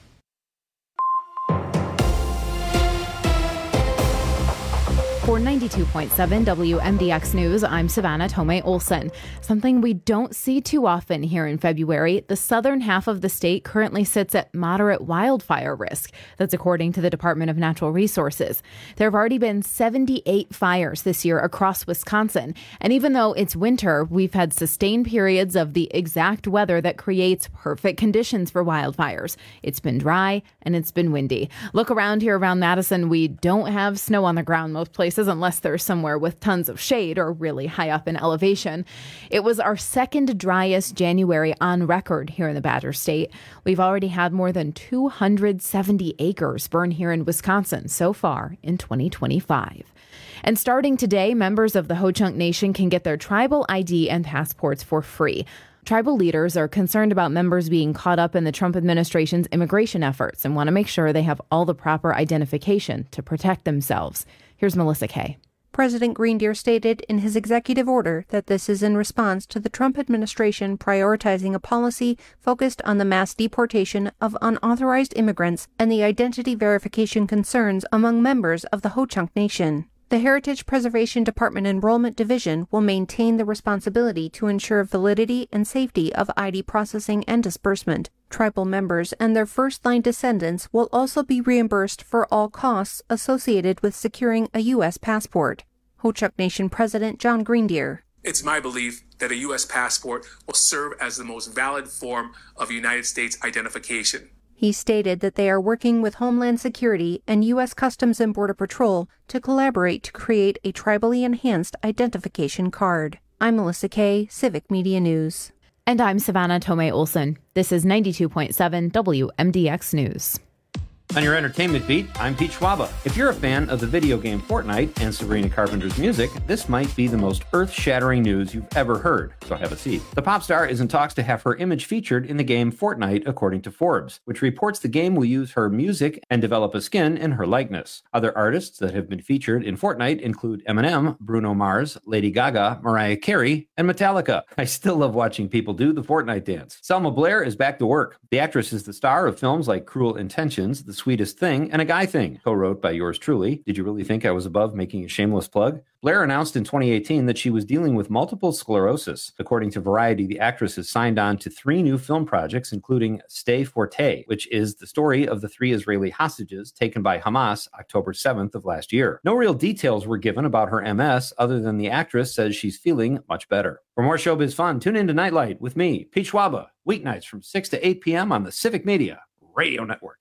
For ninety-two point seven W M D X News, I'm Savannah Tomei Olson. Something we don't see too often here in February, the southern half of the state currently sits at moderate wildfire risk. That's according to the Department of Natural Resources. There have already been seventy-eight fires this year across Wisconsin. And even though it's winter, we've had sustained periods of the exact weather that creates perfect conditions for wildfires. It's been dry and it's been windy. Look around here around Madison. We don't have snow on the ground most places, unless they're somewhere with tons of shade or really high up in elevation. It was our second driest January on record here in the Badger State. We've already had more than two hundred seventy acres burn here in Wisconsin so far in twenty twenty-five. And starting today, members of the Ho-Chunk Nation can get their tribal I D and passports for free. Tribal leaders are concerned about members being caught up in the Trump administration's immigration efforts and want to make sure they have all the proper identification to protect themselves. Here's Melissa Kay. President Greendeer stated in his executive order that this is in response to the Trump administration prioritizing a policy focused on the mass deportation of unauthorized immigrants and the identity verification concerns among members of the Ho-Chunk Nation. The Heritage Preservation Department Enrollment Division will maintain the responsibility to ensure validity and safety of I D processing and disbursement. Tribal members and their first-line descendants will also be reimbursed for all costs associated with securing a U S passport. Ho-Chunk Nation President John Greendeer. It's my belief that a U S passport will serve as the most valid form of United States identification. He stated that they are working with Homeland Security and U S Customs and Border Patrol to collaborate to create a tribally enhanced identification card. I'm Melissa Kay, Civic Media News. And I'm Savannah Tomei Olson. This is ninety-two point seven W M D X News. On your entertainment beat, I'm Pete Schwaba. If you're a fan of the video game Fortnite and Sabrina Carpenter's music, this might be the most earth-shattering news you've ever heard, so have a seat. The pop star is in talks to have her image featured in the game Fortnite, according to Forbes, which reports the game will use her music and develop a skin in her likeness. Other artists that have been featured in Fortnite include Eminem, Bruno Mars, Lady Gaga, Mariah Carey, and Metallica. I still love watching people do the Fortnite dance. Selma Blair is back to work. The actress is the star of films like Cruel Intentions, The Sweetest Thing, and A Guy Thing, co-wrote by yours truly. Did you really think I was above making a shameless plug? Blair announced in twenty eighteen that she was dealing with multiple sclerosis. According to Variety, the actress has signed on to three new film projects, including Stay Forte, which is the story of the three Israeli hostages taken by Hamas October seventh of last year. No real details were given about her M S, other than the actress says she's feeling much better. For more showbiz fun, tune in to Nightlight with me, Pete Schwaba, weeknights from six to eight p.m. on the Civic Media Radio Network.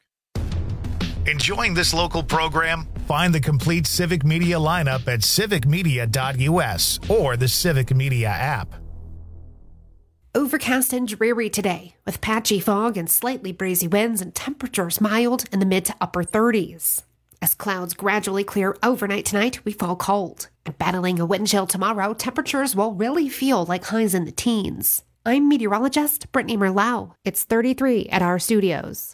Enjoying this local program? Find the complete Civic Media lineup at civic media dot u s or the Civic Media app. Overcast and dreary today, with patchy fog and slightly breezy winds and temperatures mild in the mid to upper thirties. As clouds gradually clear overnight tonight, we fall cold. And battling a wind chill tomorrow, temperatures will really feel like highs in the teens. I'm meteorologist Brittany Merlau. It's thirty-three at our studios.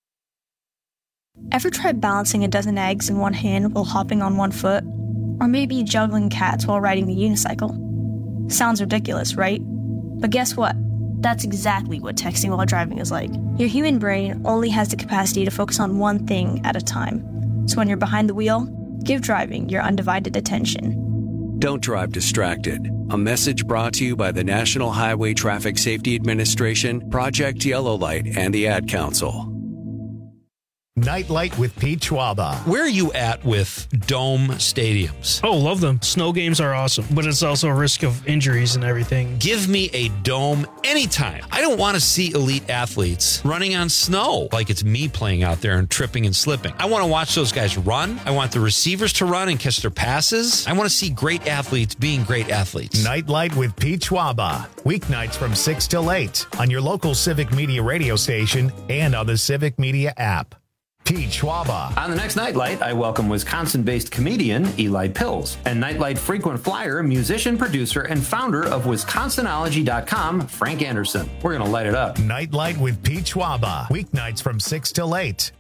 Ever tried balancing a dozen eggs in one hand while hopping on one foot? Or maybe juggling cats while riding the unicycle? Sounds ridiculous, right? But guess what? That's exactly what texting while driving is like. Your human brain only has the capacity to focus on one thing at a time. So when you're behind the wheel, give driving your undivided attention. Don't drive distracted. A message brought to you by the National Highway Traffic Safety Administration, Project Yellow Light, and the Ad Council. Nightlight with Pete Schwaba. Where are you at with dome stadiums? Oh, love them. Snow games are awesome, but it's also a risk of injuries and everything. Give me a dome anytime. I don't want to see elite athletes running on snow like it's me playing out there and tripping and slipping. I want to watch those guys run. I want the receivers to run and catch their passes. I want to see great athletes being great athletes. Nightlight with Pete Schwaba. Weeknights from six till eight on your local Civic Media radio station and on the Civic Media app. Pete Schwaba. On the next Nightlight, I welcome Wisconsin-based comedian Eli Pills and Nightlight frequent flyer, musician, producer, and founder of Wisconsinology dot com, Frank Anderson. We're going to light it up. Nightlight with Pete Schwaba. Weeknights from six till eight.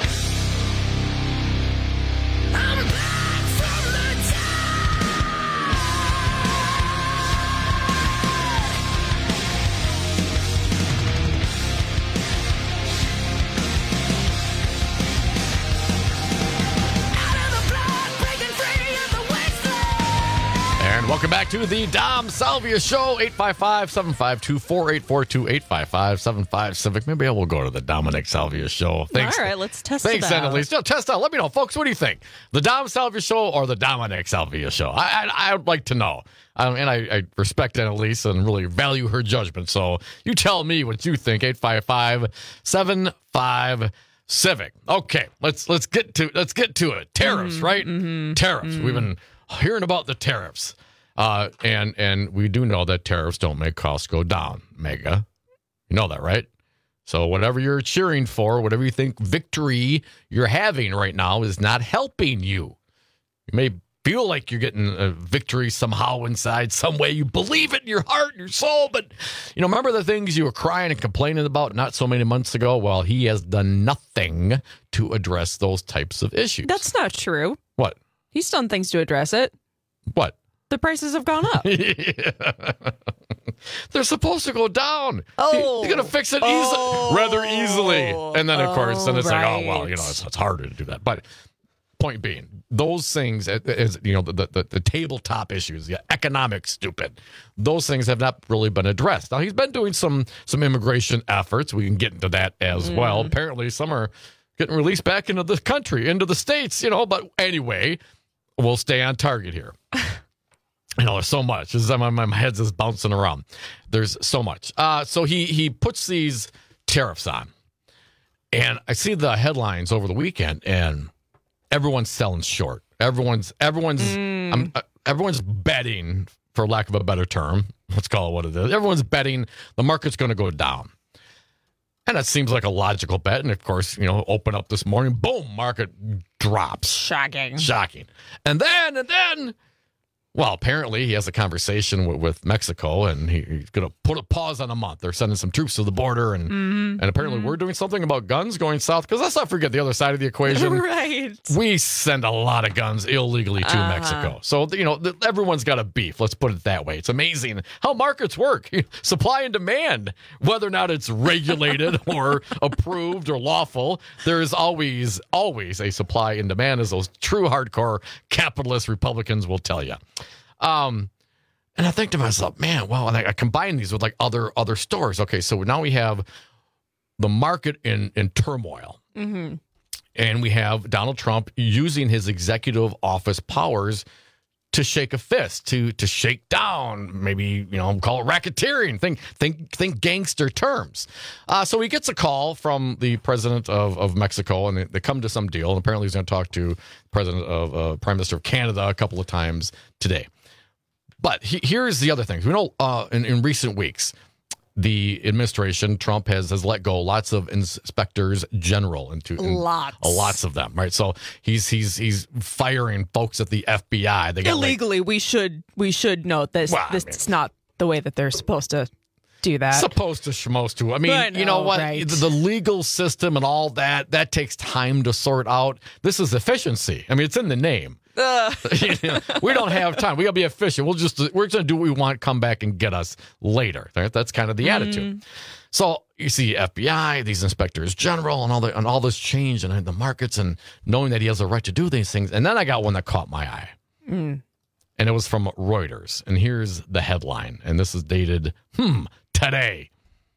Welcome back to the Dom Salvia Show, eight five five, seven five two, four eight four two, eight five five, seven five Civic. Maybe I will go to the Dominic Salvia Show. Thanks. All right, let's test Thanks, it out. Annalise. No, test out. Let me know, folks. What do you think? The Dom Salvia Show or the Dominic Salvia Show? I, I, I would like to know. Um, and I, I respect Annalise and really value her judgment. So you tell me what you think. eight five five, seven five Civic. Okay, let's let's get to let's get to it. Tariffs, Mm-hmm, right? mm-hmm, Tariffs. mm-hmm. We've been hearing about the tariffs. Uh, and and we do know that tariffs don't make costs go down, Mega. You know that, right? So whatever you're cheering for, whatever you think victory you're having right now is not helping you. You may feel like you're getting a victory somehow inside, some way. You believe it in your heart and your soul. But, you know, remember the things you were crying and complaining about not so many months ago? Well, he has done nothing to address those types of issues. That's not true. What? He's done things to address it. What? The prices have gone up. They're supposed to go down. Oh. He's going to fix it Oh. easily, rather easily. And then, of course, then it's right. like, oh, well, you know, it's, it's harder to do that. But point being, those things, as you know, the, the, the tabletop issues, the economic stupid, those things have not really been addressed. Now, he's been doing some some immigration efforts. We can get into that as Mm. well. Apparently, some are getting released back into the country, into the states, you know. But anyway, we'll stay on target here. You know, there's so much. This is, my, my head's just bouncing around. There's so much. Uh, so he he puts these tariffs on. And I see the headlines over the weekend, and everyone's selling short. Everyone's everyone's Mm. um, uh, everyone's betting, for lack of a better term. Let's call it what it is. Everyone's betting the market's going to go down. And that seems like a logical bet. And, of course, you know, open up this morning, boom, market drops. Shocking. Shocking. And then, and then... Well, apparently he has a conversation with, with Mexico, and he, he's going to put a pause on a month. They're sending some troops to the border, and Mm-hmm. and apparently we're doing something about guns going south. Because let's not forget the other side of the equation. Right. We send a lot of guns illegally to Uh-huh. Mexico. So, you know, th- everyone's got a beef. Let's put it that way. It's amazing how markets work. Supply and demand, whether or not it's regulated or approved or lawful, there is always, always a supply and demand, as those true hardcore capitalist Republicans will tell you. Um, and I think to myself, man, well, and I, I combine these with like other other stores. Okay, so now we have the market in, in turmoil. Mm-hmm. And we have Donald Trump using his executive office powers to shake a fist, to to shake down, maybe, you know, call it racketeering, think think think gangster terms. Uh, so he gets a call from the president of, of Mexico, and they, they come to some deal. And apparently he's going to talk to president of uh, Prime Minister of Canada a couple of times today. But he, here's the other thing. We know uh, in, in recent weeks, the administration, Trump has has let go lots of inspectors general into in, Lots. uh, lots of them, right? So he's he's he's firing folks at the F B I. They got like, Illegally, we should we should note this. Well, I this mean- is not the way that they're supposed to do that. supposed to schmost to. I mean, I you know know, what? right. The, the legal system and all that that takes time to sort out. This is efficiency. I mean, it's in the name. Ugh. You know, we don't have time. We got to be efficient. We'll just we're going to do what we want. Come back and get us later. Right? That's kind of the attitude. So you see, F B I, these inspectors general, and all the and all this change and the markets, and knowing that he has a right to do these things. And then I got one that caught my eye, Mm. and it was from Reuters. And here's the headline, and this is dated hmm today.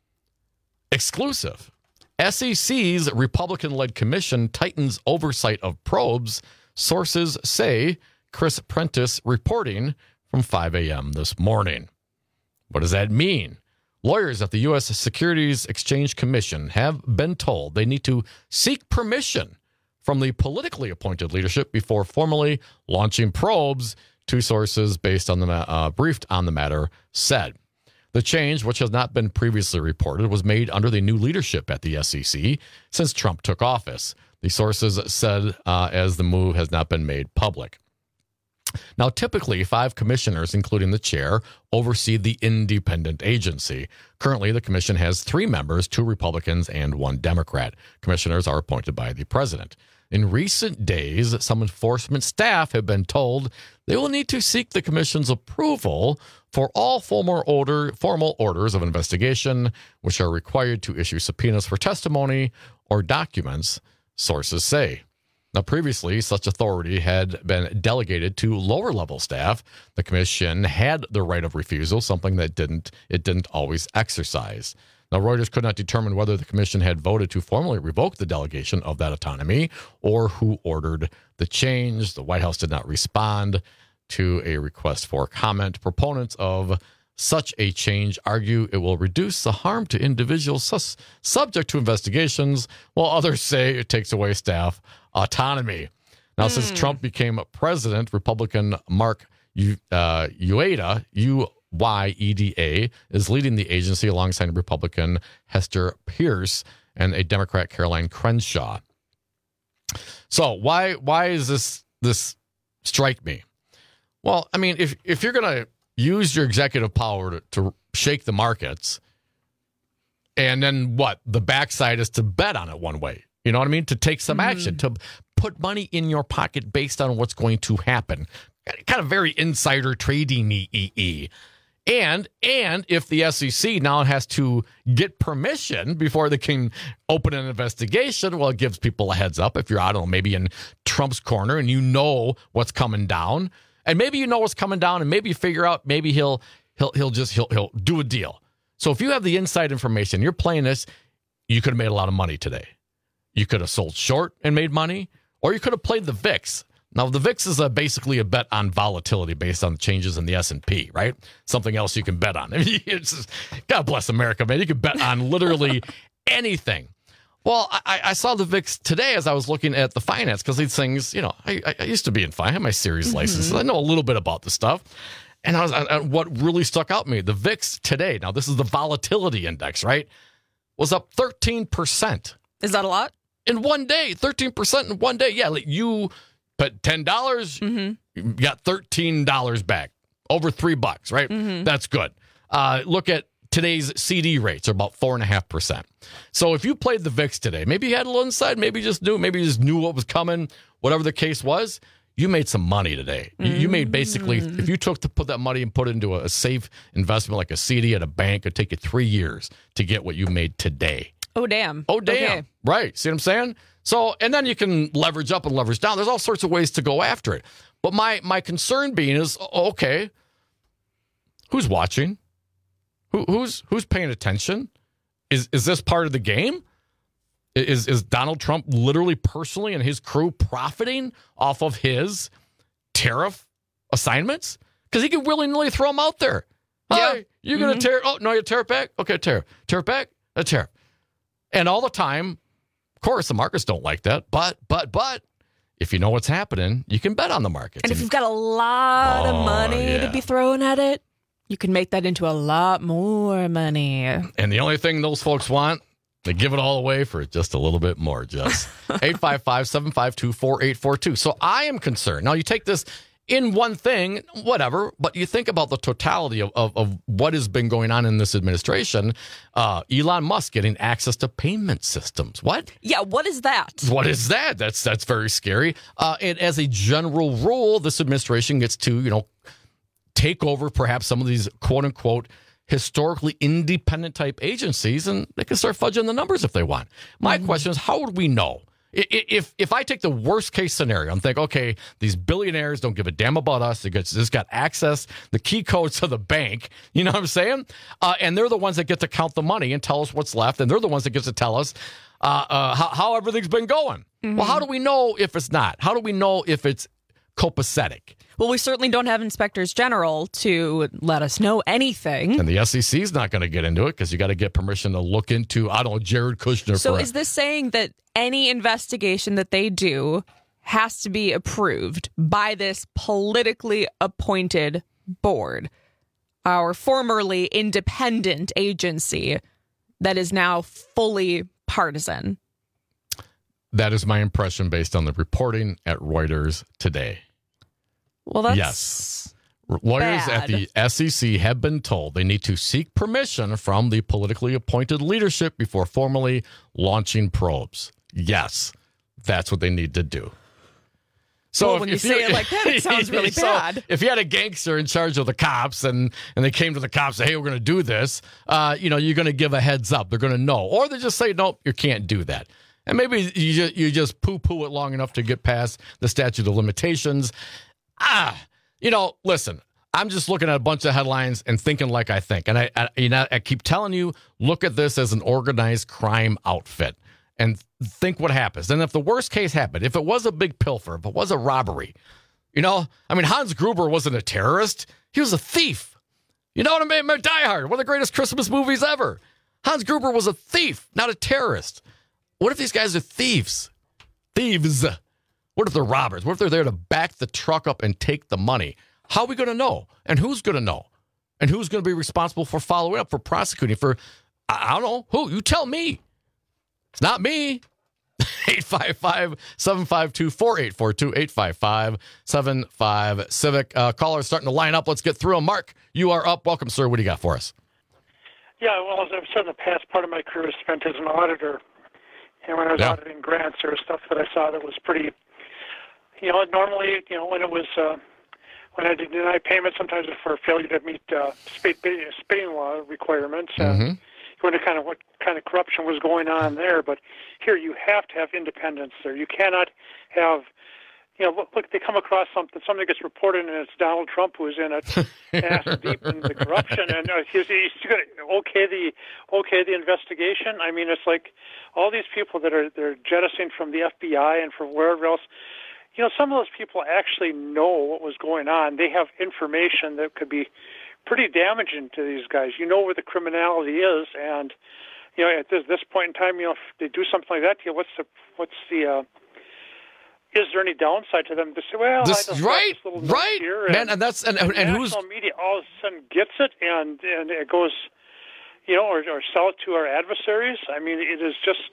Exclusive. S E C's Republican-led commission tightens oversight of probes. Sources say. Chris Prentice reporting from five a.m. this morning. What does that mean? Lawyers at the U S Securities Exchange Commission have been told they need to seek permission from the politically appointed leadership before formally launching probes, two sources based on the uh, briefed on the matter said. The change, which has not been previously reported, was made under the new leadership at the S E C since Trump took office. The sources said uh, as the move has not been made public. Now, typically, five commissioners, including the chair, oversee the independent agency. Currently, the commission has three members, two Republicans and one Democrat. Commissioners are appointed by the president. In recent days, some enforcement staff have been told they will need to seek the commission's approval for all formal order, formal orders of investigation, which are required to issue subpoenas for testimony or documents, sources say. Now, previously, such authority had been delegated to lower-level staff. The commission had the right of refusal, something that didn't it didn't always exercise. Now, Reuters could not determine whether the commission had voted to formally revoke the delegation of that autonomy or who ordered the change. The White House did not respond to a request for comment. Proponents of such a change argue it will reduce the harm to individuals sus- subject to investigations, while others say it takes away staff autonomy. Now, mm. since Trump became president, Republican Mark U- uh, Uyeda, U Y E D A, is leading the agency alongside Republican Hester Pierce and a Democrat Caroline Crenshaw. So why why is this this strike me? Well, I mean, if if you're going to use your executive power to, to shake the markets, and then what? The backside is to bet on it one way. You know what I mean? To take some mm-hmm. action, to put money in your pocket based on what's going to happen. Kind of very insider trading-y. And, and if the S E C now has to get permission before they can open an investigation, well, it gives people a heads up. If you're, I don't know, maybe in Trump's corner and you know what's coming down, and maybe you know what's coming down, and maybe you figure out maybe he'll he'll he'll just he'll he'll do a deal. So if you have the inside information, you're playing this, you could have made a lot of money today. You could have sold short and made money, or you could have played the V I X. Now, the V I X is a, basically a bet on volatility based on changes in the S and P, right? Something else you can bet on. I mean, it's just, God bless America, man. You can bet on literally anything. Well, I, I saw the V I X today as I was looking at the finance, because these things, you know, I, I used to be in finance. I have my series mm-hmm. license. So I know a little bit about the stuff. And I was I, what really stuck out to me, the V I X today, now this is the volatility index, right, was up thirteen percent. Is that a lot? In one day, thirteen percent in one day. Yeah, like you put ten dollars, mm-hmm. you got thirteen dollars back, over three bucks, right? Mm-hmm. That's good. Uh, look at today's C D rates are about four point five percent. So if you played the V I X today, maybe you had a little inside, maybe you just knew, maybe you just knew what was coming, whatever the case was, you made some money today. Mm-hmm. You, you made basically, if you took to put that money and put it into a, a safe investment like a C D at a bank, it'd take you three years to get what you made today. Oh, damn. Oh, damn. Okay. Right. See what I'm saying? So, and then you can leverage up and leverage down. There's all sorts of ways to go after it. But my my concern being is, okay, who's watching? Who, who's who's paying attention? Is is this part of the game? Is is Donald Trump literally personally and his crew profiting off of his tariff assignments? Because he could willingly throw them out there. Yeah. Hey, you're mm-hmm. going to tear. Oh, no, you tear it back? Okay, tear. Tear it back? A tariff. And all the time, of course, the markets don't like that. But, but, but, if you know what's happening, you can bet on the markets. And if you've got a lot oh, of money yeah. to be thrown at it, you can make that into a lot more money. And the only thing those folks want, they give it all away for just a little bit more, Jess. eight five five, seven five two, four eight four two. So I am concerned. Now, you take this in one thing, whatever, but you think about the totality of, of, of what has been going on in this administration. Uh, Elon Musk getting access to payment systems. What? Yeah, what is that? What is that? That's that's very scary. Uh, and as a general rule, this administration gets to, you know, take over perhaps some of these quote unquote historically independent type agencies, and they can start fudging the numbers if they want. My mm-hmm. question is, how would we know? If if I take the worst case scenario and think, okay, these billionaires don't give a damn about us, they just got access, the key codes to the bank, you know what I'm saying? Uh, and they're the ones that get to count the money and tell us what's left, and they're the ones that get to tell us uh, uh, how, how everything's been going. Mm-hmm. Well, how do we know if it's not? How do we know if it's copacetic? Well, we certainly don't have inspectors general to let us know anything. And the S E C is not going to get into it because you got to get permission to look into, I don't know, Jared Kushner. So for is this saying that any investigation that they do has to be approved by this politically appointed board, our formerly independent agency that is now fully partisan? That is my impression based on the reporting at Reuters today. Well, that's yes. Lawyers bad. at the S E C have been told they need to seek permission from the politically appointed leadership before formally launching probes. Yes, that's what they need to do. So well, if, when if you say it like that, it sounds really so bad. If you had a gangster in charge of the cops and, and they came to the cops and say, hey, we're going to do this, uh, you know, you're going to give a heads up. They're going to know. Or they just say, nope, you can't do that. And maybe you just, you just poo-poo it long enough to get past the statute of limitations. Ah, you know, listen, I'm just looking at a bunch of headlines and thinking like I think. And I, I, you know, I keep telling you, look at this as an organized crime outfit and think what happens. And if the worst case happened, if it was a big pilfer, if it was a robbery, you know, I mean, Hans Gruber wasn't a terrorist. He was a thief. You know what I mean? Die Hard, one of the greatest Christmas movies ever. Hans Gruber was a thief, not a terrorist. What if these guys are thieves? Thieves. What if they're robbers? What if they're there to back the truck up and take the money? How are we going to know? And who's going to know? And who's going to be responsible for following up, for prosecuting, for, I don't know, who? You tell me. It's not me. eight five five, seven five two, four eight four two, eight five five, seven five Civic. Uh, callers starting to line up. Let's get through them. Mark, you are up. Welcome, sir. What do you got for us? Yeah, well, as I've said in the past, part of my career is spent as an auditor. And when I was yeah. auditing grants, there was stuff that I saw that was pretty, you know, normally, you know, when it was, uh, when I did deny payment, sometimes for failure to meet uh, Spain, Spain law requirements, uh, mm-hmm. you wonder kind of what kind of corruption was going on there. But here you have to have independence there. You cannot have, you know, look, look they come across something, something gets reported, and it's Donald Trump who's in it, ass deep in the corruption, and uh, he's, he's going to okay the okay the investigation. I mean, it's like all these people that are they're jettisoning from the F B I and from wherever else. You know, some of those people actually know what was going on. They have information that could be pretty damaging to these guys. You know where the criminality is, and you know at this, this point in time, you know, if they do something like that to you, what's the what's the uh, is there any downside to them to say, well, this, I just right, this little right, here, man, and that's and, and, and who's national media all of a sudden gets it and and it goes, you know, or, or sell it to our adversaries. I mean, it is just.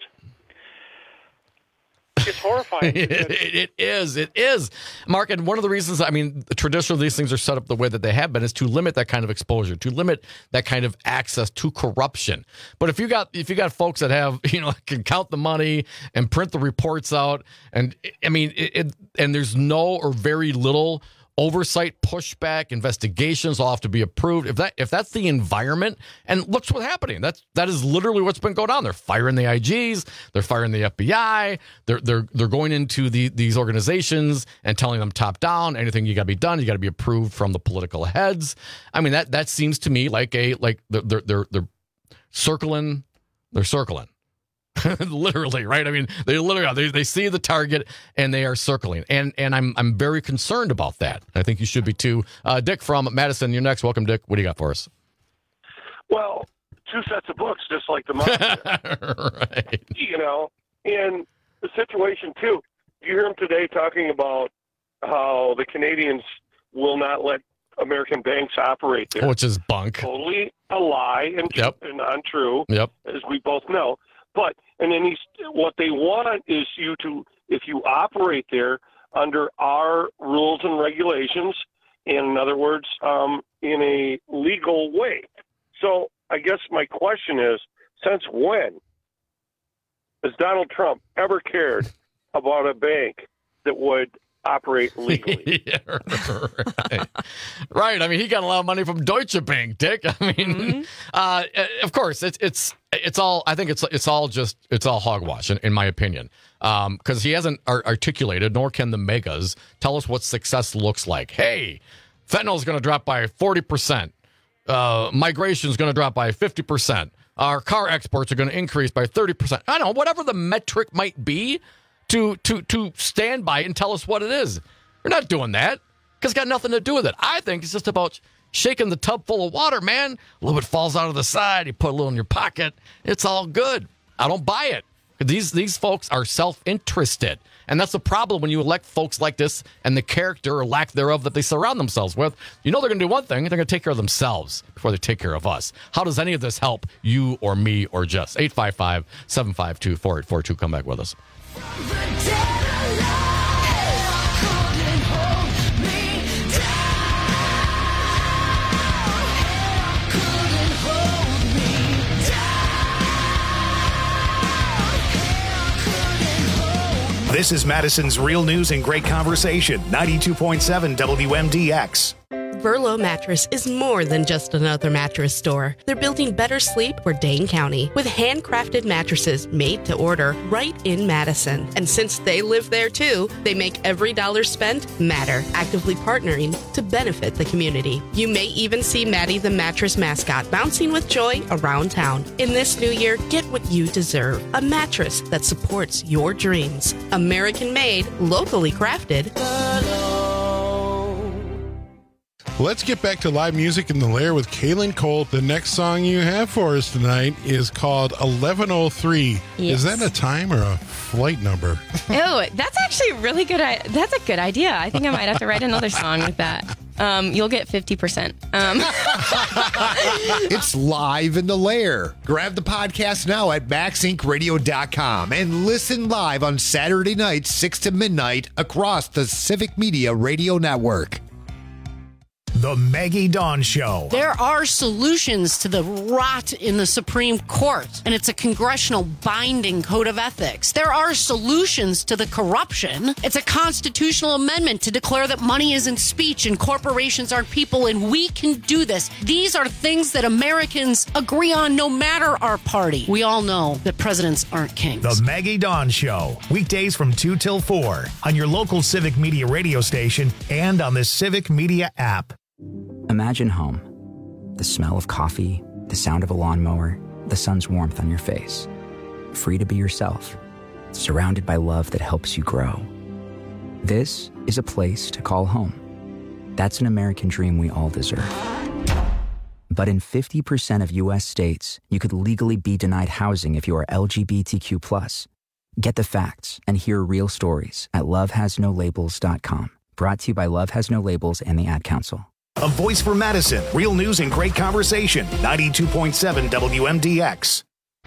It's horrifying. it, it, it is. It is. Mark, and one of the reasons, I mean, traditionally these things are set up the way that they have been is to limit that kind of exposure, to limit that kind of access to corruption. But if you got if you got folks that have, you know, can count the money and print the reports out, and I mean, it, it and there's no or very little oversight, pushback, investigations all have to be approved. If that if that's the environment, and look what's happening. That's that is literally what's been going on. They're firing the I Gs, they're firing the F B I, they're they're they're going into the these organizations and telling them top down, anything you got to be done, you got to be approved from the political heads. I mean that that seems to me like a like they're they're they're circling, they're circling. Literally, right? I mean, they literally they, they see the target and they are circling, and and I'm I'm very concerned about that. I think you should be too. Uh, Dick from Madison, you're next. Welcome, Dick. What do you got for us? Well, two sets of books, just like the mafia. Right. You know, and the situation too. You hear him today talking about how the Canadians will not let American banks operate there, which is bunk. Totally a lie and, yep. and untrue. Yep. As we both know. But, and then he's, what they want is you to, if you operate there under our rules and regulations, in other words, um, in a legal way. So I guess my question is, since when has Donald Trump ever cared about a bank that would operate legally? Yeah, right. Right. I mean, he got a lot of money from Deutsche Bank, Dick. I mean, mm-hmm. uh, of course, it's it's it's all. I think it's it's all just it's all hogwash, in, in my opinion, because um, he hasn't ar- articulated, nor can the megas tell us what success looks like. Hey, fentanyl is going to drop by forty percent. Uh, migration is going to drop by fifty percent. Our car exports are going to increase by thirty percent. I don't know, whatever the metric might be. To, to to stand by it and tell us what it is. We're not doing that because it's got nothing to do with it. I think it's just about shaking the tub full of water, man. A little bit falls out of the side. You put a little in your pocket. It's all good. I don't buy it. These these folks are self-interested. And that's the problem when you elect folks like this and the character or lack thereof that they surround themselves with. You know they're going to do one thing. They're going to take care of themselves before they take care of us. How does any of this help you or me or just? eight five five, seven five two, four eight four two. Come back with us. This is Madison's Real News and Great Conversation, ninety-two point seven W M D X. Verlo Mattress is more than just another mattress store. They're building better sleep for Dane County with handcrafted mattresses made to order right in Madison. And since they live there too, they make every dollar spent matter, actively partnering to benefit the community. You may even see Maddie the mattress mascot bouncing with joy around town. In this new year, get what you deserve. A mattress that supports your dreams. American made, locally crafted. Let's get back to live music in the Lair with Kaylin Colt. The next song you have for us tonight is called eleven oh three. Yes. Is that a time or a flight number? Oh, that's actually a really good. I- that's a good idea. I think I might have to write another song with that. Um, you'll get fifty percent. Um. It's live in the Lair. Grab the podcast now at max inc radio dot com and listen live on Saturday nights, six to midnight, across the Civic Media Radio Network. The Maggie Dawn Show. There are solutions to the rot in the Supreme Court, and it's a congressional binding code of ethics. There are solutions to the corruption. It's a constitutional amendment to declare that money isn't speech and corporations aren't people, and we can do this. These are things that Americans agree on no matter our party. We all know that presidents aren't kings. The Maggie Dawn Show. Weekdays from two till four on your local Civic Media radio station and on the Civic Media app. Imagine home. The smell of coffee, the sound of a lawnmower, the sun's warmth on your face. Free to be yourself, surrounded by love that helps you grow. This is a place to call home. That's an American dream we all deserve. But in fifty percent of U S states, you could legally be denied housing if you are L G B T Q plus. Get the facts and hear real stories at love has no labels dot com. Brought to you by Love Has No Labels and the Ad Council. A voice for Madison. Real news and great conversation. ninety-two point seven W M D X.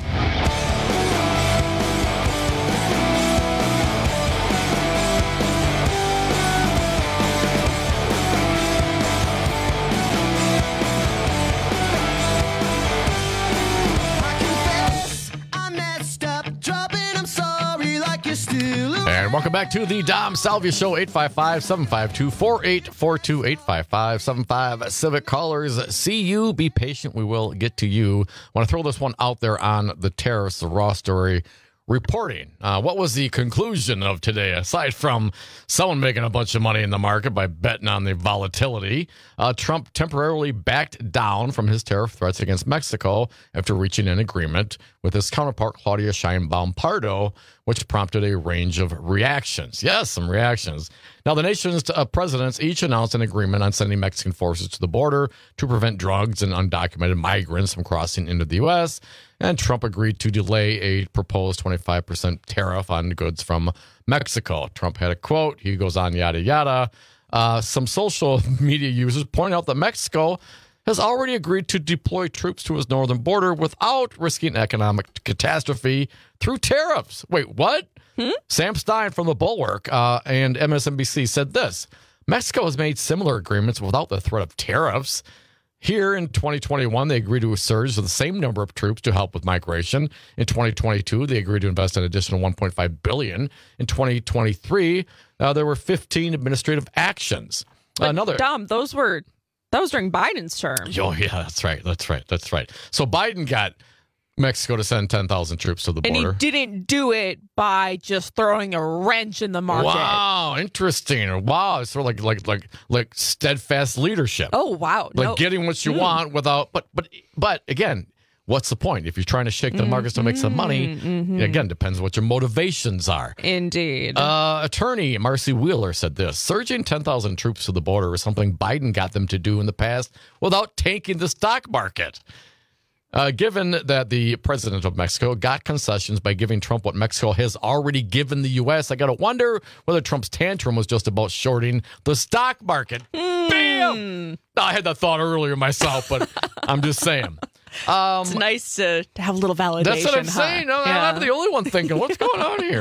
And welcome back to the Dom Salvia Show, eight five five, seven five two, four eight four two, eight five five, seven five Civic callers. See you. Be patient. We will get to you. I want to throw this one out there on the tariffs, the raw story reporting. Uh, what was the conclusion of today, aside from someone making a bunch of money in the market by betting on the volatility? Uh, Trump temporarily backed down from his tariff threats against Mexico after reaching an agreement with his counterpart, Claudia Sheinbaum Pardo, which prompted a range of reactions. Yes, some reactions. Now, the nation's uh, presidents each announced an agreement on sending Mexican forces to the border to prevent drugs and undocumented migrants from crossing into the U S, and Trump agreed to delay a proposed twenty-five percent tariff on goods from Mexico. Trump had a quote. He goes on, yada, yada. Uh, some social media users point out that Mexico has already agreed to deploy troops to its northern border without risking economic catastrophe through tariffs. Wait, what? Hmm? Sam Stein from The Bulwark uh, and M S N B C said this. Mexico has made similar agreements without the threat of tariffs. Here in twenty twenty-one, they agreed to a surge of the same number of troops to help with migration. In twenty twenty-two, they agreed to invest an additional one point five billion dollars. In twenty twenty-three, uh, there were fifteen administrative actions. But Another Dom, those were that was during Biden's term. Oh yeah, that's right, that's right, that's right. So Biden got Mexico to send ten thousand troops to the border. And he didn't do it by just throwing a wrench in the market. Wow, interesting. Wow, it's sort of like like like like steadfast leadership. Oh wow, like no. getting what you Mm. want without. But but but again, what's the point if you're trying to shake the markets to make some money? Mhm. Again, depends what your motivations are. Indeed. Uh, attorney Marcy Wheeler said this: surging ten thousand troops to the border is something Biden got them to do in the past without tanking the stock market. Uh, given that the president of Mexico got concessions by giving Trump what Mexico has already given the U S, I got to wonder whether Trump's tantrum was just about shorting the stock market. Mm. Bam! I had that thought earlier myself, but I'm just saying. Um, it's nice to, to have a little validation. That's what I'm huh? saying. No, Yeah. I'm not the only one thinking, what's going on here?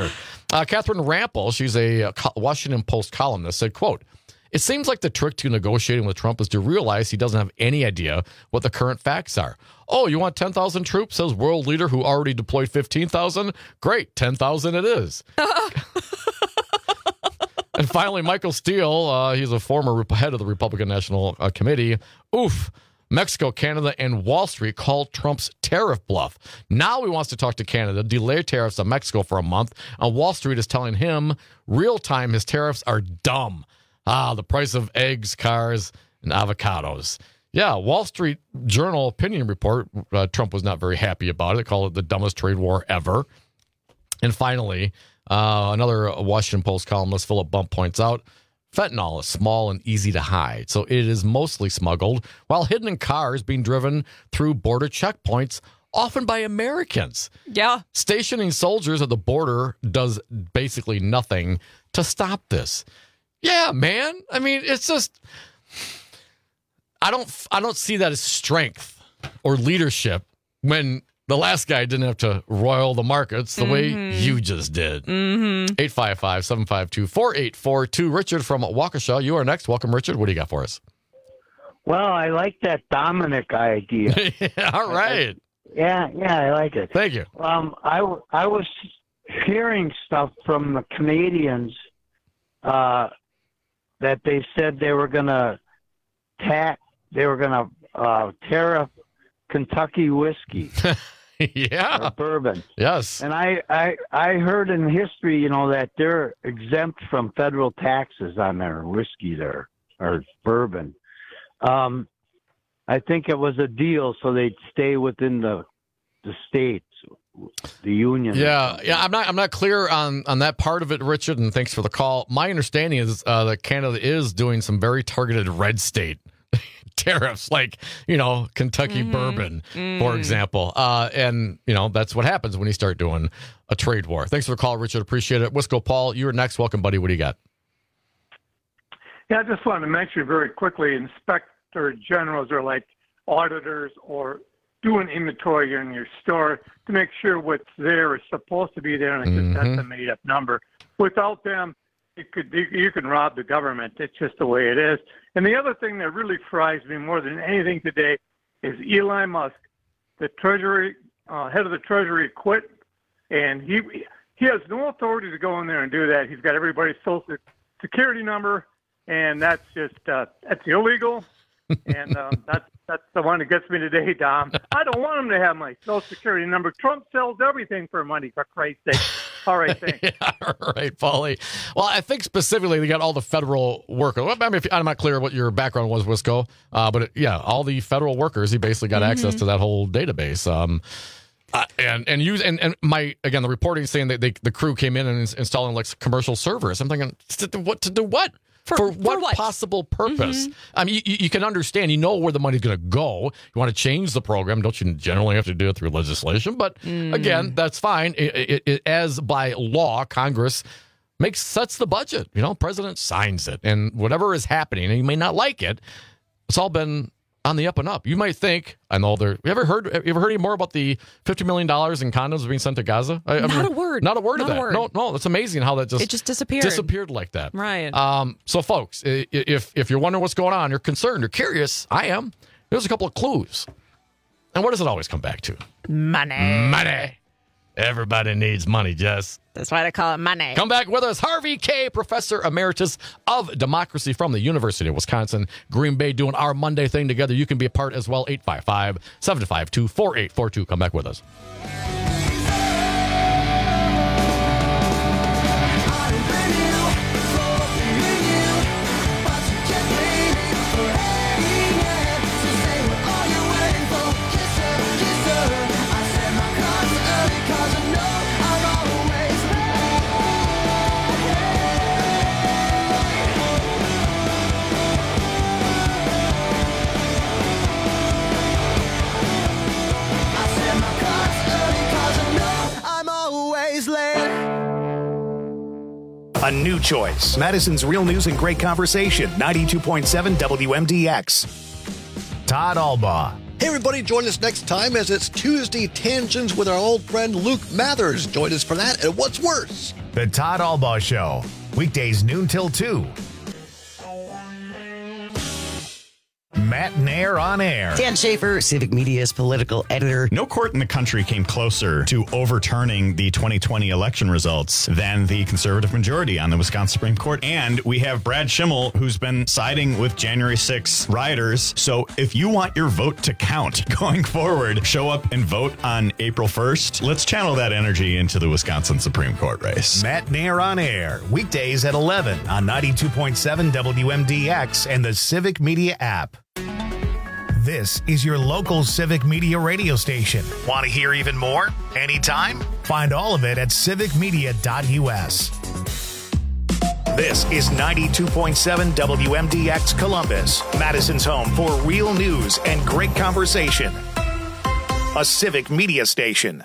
Uh, Catherine Rampel, she's a uh, Washington Post columnist, said, quote, "It seems like the trick to negotiating with Trump is to realize he doesn't have any idea what the current facts are. Oh, you want ten thousand troops, says world leader who already deployed fifteen thousand? Great, ten thousand it is." And finally, Michael Steele, uh, he's a former head of the Republican National uh, Committee. Oof. Mexico, Canada, and Wall Street called Trump's tariff bluff. Now he wants to talk to Canada, delay tariffs on Mexico for a month, and Wall Street is telling him real time his tariffs are dumb. Ah, the price of eggs, cars, and avocados. Yeah, Wall Street Journal opinion report, uh, Trump was not very happy about it. They call it the dumbest trade war ever. And finally, uh, another Washington Post columnist, Philip Bump, points out, fentanyl is small and easy to hide, so it is mostly smuggled while hidden in cars being driven through border checkpoints, often by Americans. Yeah. Stationing soldiers at the border does basically nothing to stop this. Yeah, man. I mean, it's just, I don't, I don't see that as strength or leadership when the last guy didn't have to roil the markets the mm-hmm. way you just did. Mm-hmm. eight five five, seven five two, four eight four two. Richard from Waukesha, you are next. Welcome, Richard. What do you got for us? Well, I like that Dominic idea. Yeah, all right. I, yeah, yeah, I like it. Thank you. Um, I, I was hearing stuff from the Canadians uh, that they said they were going to tax, they were going to uh, tariff Kentucky whiskey. Yeah. Or bourbon. Yes. And I, I I heard in history, you know, that they're exempt from federal taxes on their whiskey there, or bourbon. Um, I think it was a deal so they'd stay within the the states, the union. Yeah, yeah. I'm not I'm not clear on, on that part of it, Richard, and thanks for the call. My understanding is uh, that Canada is doing some very targeted red state tariffs, like, you know, Kentucky mm-hmm. bourbon, mm. for example. Uh, and, you know, that's what happens when you start doing a trade war. Thanks for the call, Richard. Appreciate it. Wisco Paul, you're next. Welcome, buddy. What do you got? Yeah, I just wanted to mention very quickly, inspector generals are like auditors or do an inventory in your store to make sure what's there is supposed to be there, and mm-hmm. that's a made-up number. Without them, it could you can rob the government. It's just the way it is. And the other thing that really fries me more than anything today is Elon Musk, the Treasury uh, head of the Treasury, quit, and he he has no authority to go in there and do that. He's got everybody's social security number, and that's just uh, that's illegal. And um, that's that's the one that gets me today, Dom. I don't want him to have my social security number. Trump sells everything for money, for Christ's sake. All right, thanks. Yeah, all right, Paulie. Well, I think specifically they got all the federal workers. I mean, if, I'm not clear what your background was, Wisco, uh, but it, yeah, all the federal workers, he basically got mm-hmm. access to that whole database. Um, uh, and and use and, and my again the reporting saying that they, the crew came in and is installing like commercial servers. I'm thinking, what to do what? For, for, what for what possible purpose? Mm-hmm. I mean, you, you can understand, you know where the money's going to go. You want to change the program. Don't you generally have to do it through legislation? But mm. again, that's fine. It, it, it, as by law, Congress makes sets the budget. You know, president signs it. And whatever is happening, and you may not like it, it's all been on the up and up. You might think, I know there. You ever heard? You ever heard any more about the fifty million dollars in condoms being sent to Gaza? I, not I mean, a word. Not a word not of that. Word. No, no. It's amazing how that just it just disappeared. Disappeared like that. Right. Um. So, folks, if if you're wondering what's going on, you're concerned, you're curious. I am. There's a couple of clues. And what does it always come back to? Money. Money. Everybody needs money, Jess. That's why they call it money. Come back with us, Harvey Kaye, Professor Emeritus of Democracy from the University of Wisconsin, Green Bay, doing our Monday thing together. You can be a part as well, eight five five, seven five two, four eight four two. Come back with us. A new choice. Madison's Real News and Great Conversation. ninety-two point seven W M D X. Todd Albaugh. Hey, everybody, join us next time as it's Tuesday Tangents with our old friend Luke Mathers. Join us for that. And what's worse, The Todd Albaugh Show, weekdays noon till two. Matt Nair on air. Dan Schaefer, Civic Media's political editor. No court in the country came closer to overturning the twenty twenty election results than the conservative majority on the Wisconsin Supreme Court. And we have Brad Schimmel, who's been siding with January sixth rioters. So if you want your vote to count going forward, show up and vote on April first. Let's channel that energy into the Wisconsin Supreme Court race. Matt Nair on air, weekdays at eleven on ninety-two point seven W M D X and the Civic Media app. This is your local Civic Media radio station. Want to hear even more? Anytime? Find all of it at civic media dot U S. This is ninety-two point seven W M D X Columbus, Madison's home for real news and great conversation. A Civic Media station.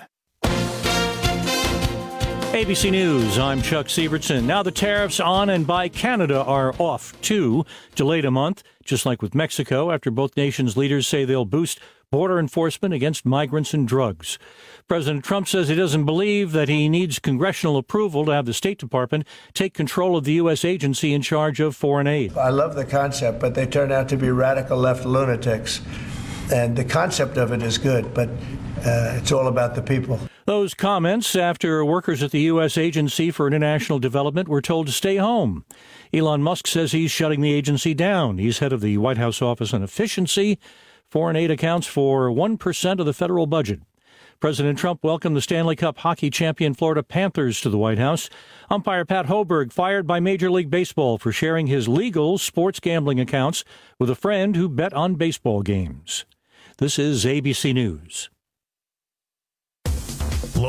A B C News, I'm Chuck Sievertson. Now the tariffs on and by Canada are off, too. Delayed a month, just like with Mexico, after both nations' leaders say they'll boost border enforcement against migrants and drugs. President Trump says he doesn't believe that he needs congressional approval to have the State Department take control of the U S agency in charge of foreign aid. I love the concept, but they turn out to be radical left lunatics. And the concept of it is good, but uh, it's all about the people. Those comments after workers at the U S Agency for International Development were told to stay home. Elon Musk says he's shutting the agency down. He's head of the White House Office on Efficiency. Foreign aid accounts for one percent of the federal budget. President Trump welcomed the Stanley Cup hockey champion Florida Panthers to the White House. Umpire Pat Hoberg fired by Major League Baseball for sharing his legal sports gambling accounts with a friend who bet on baseball games. This is A B C News.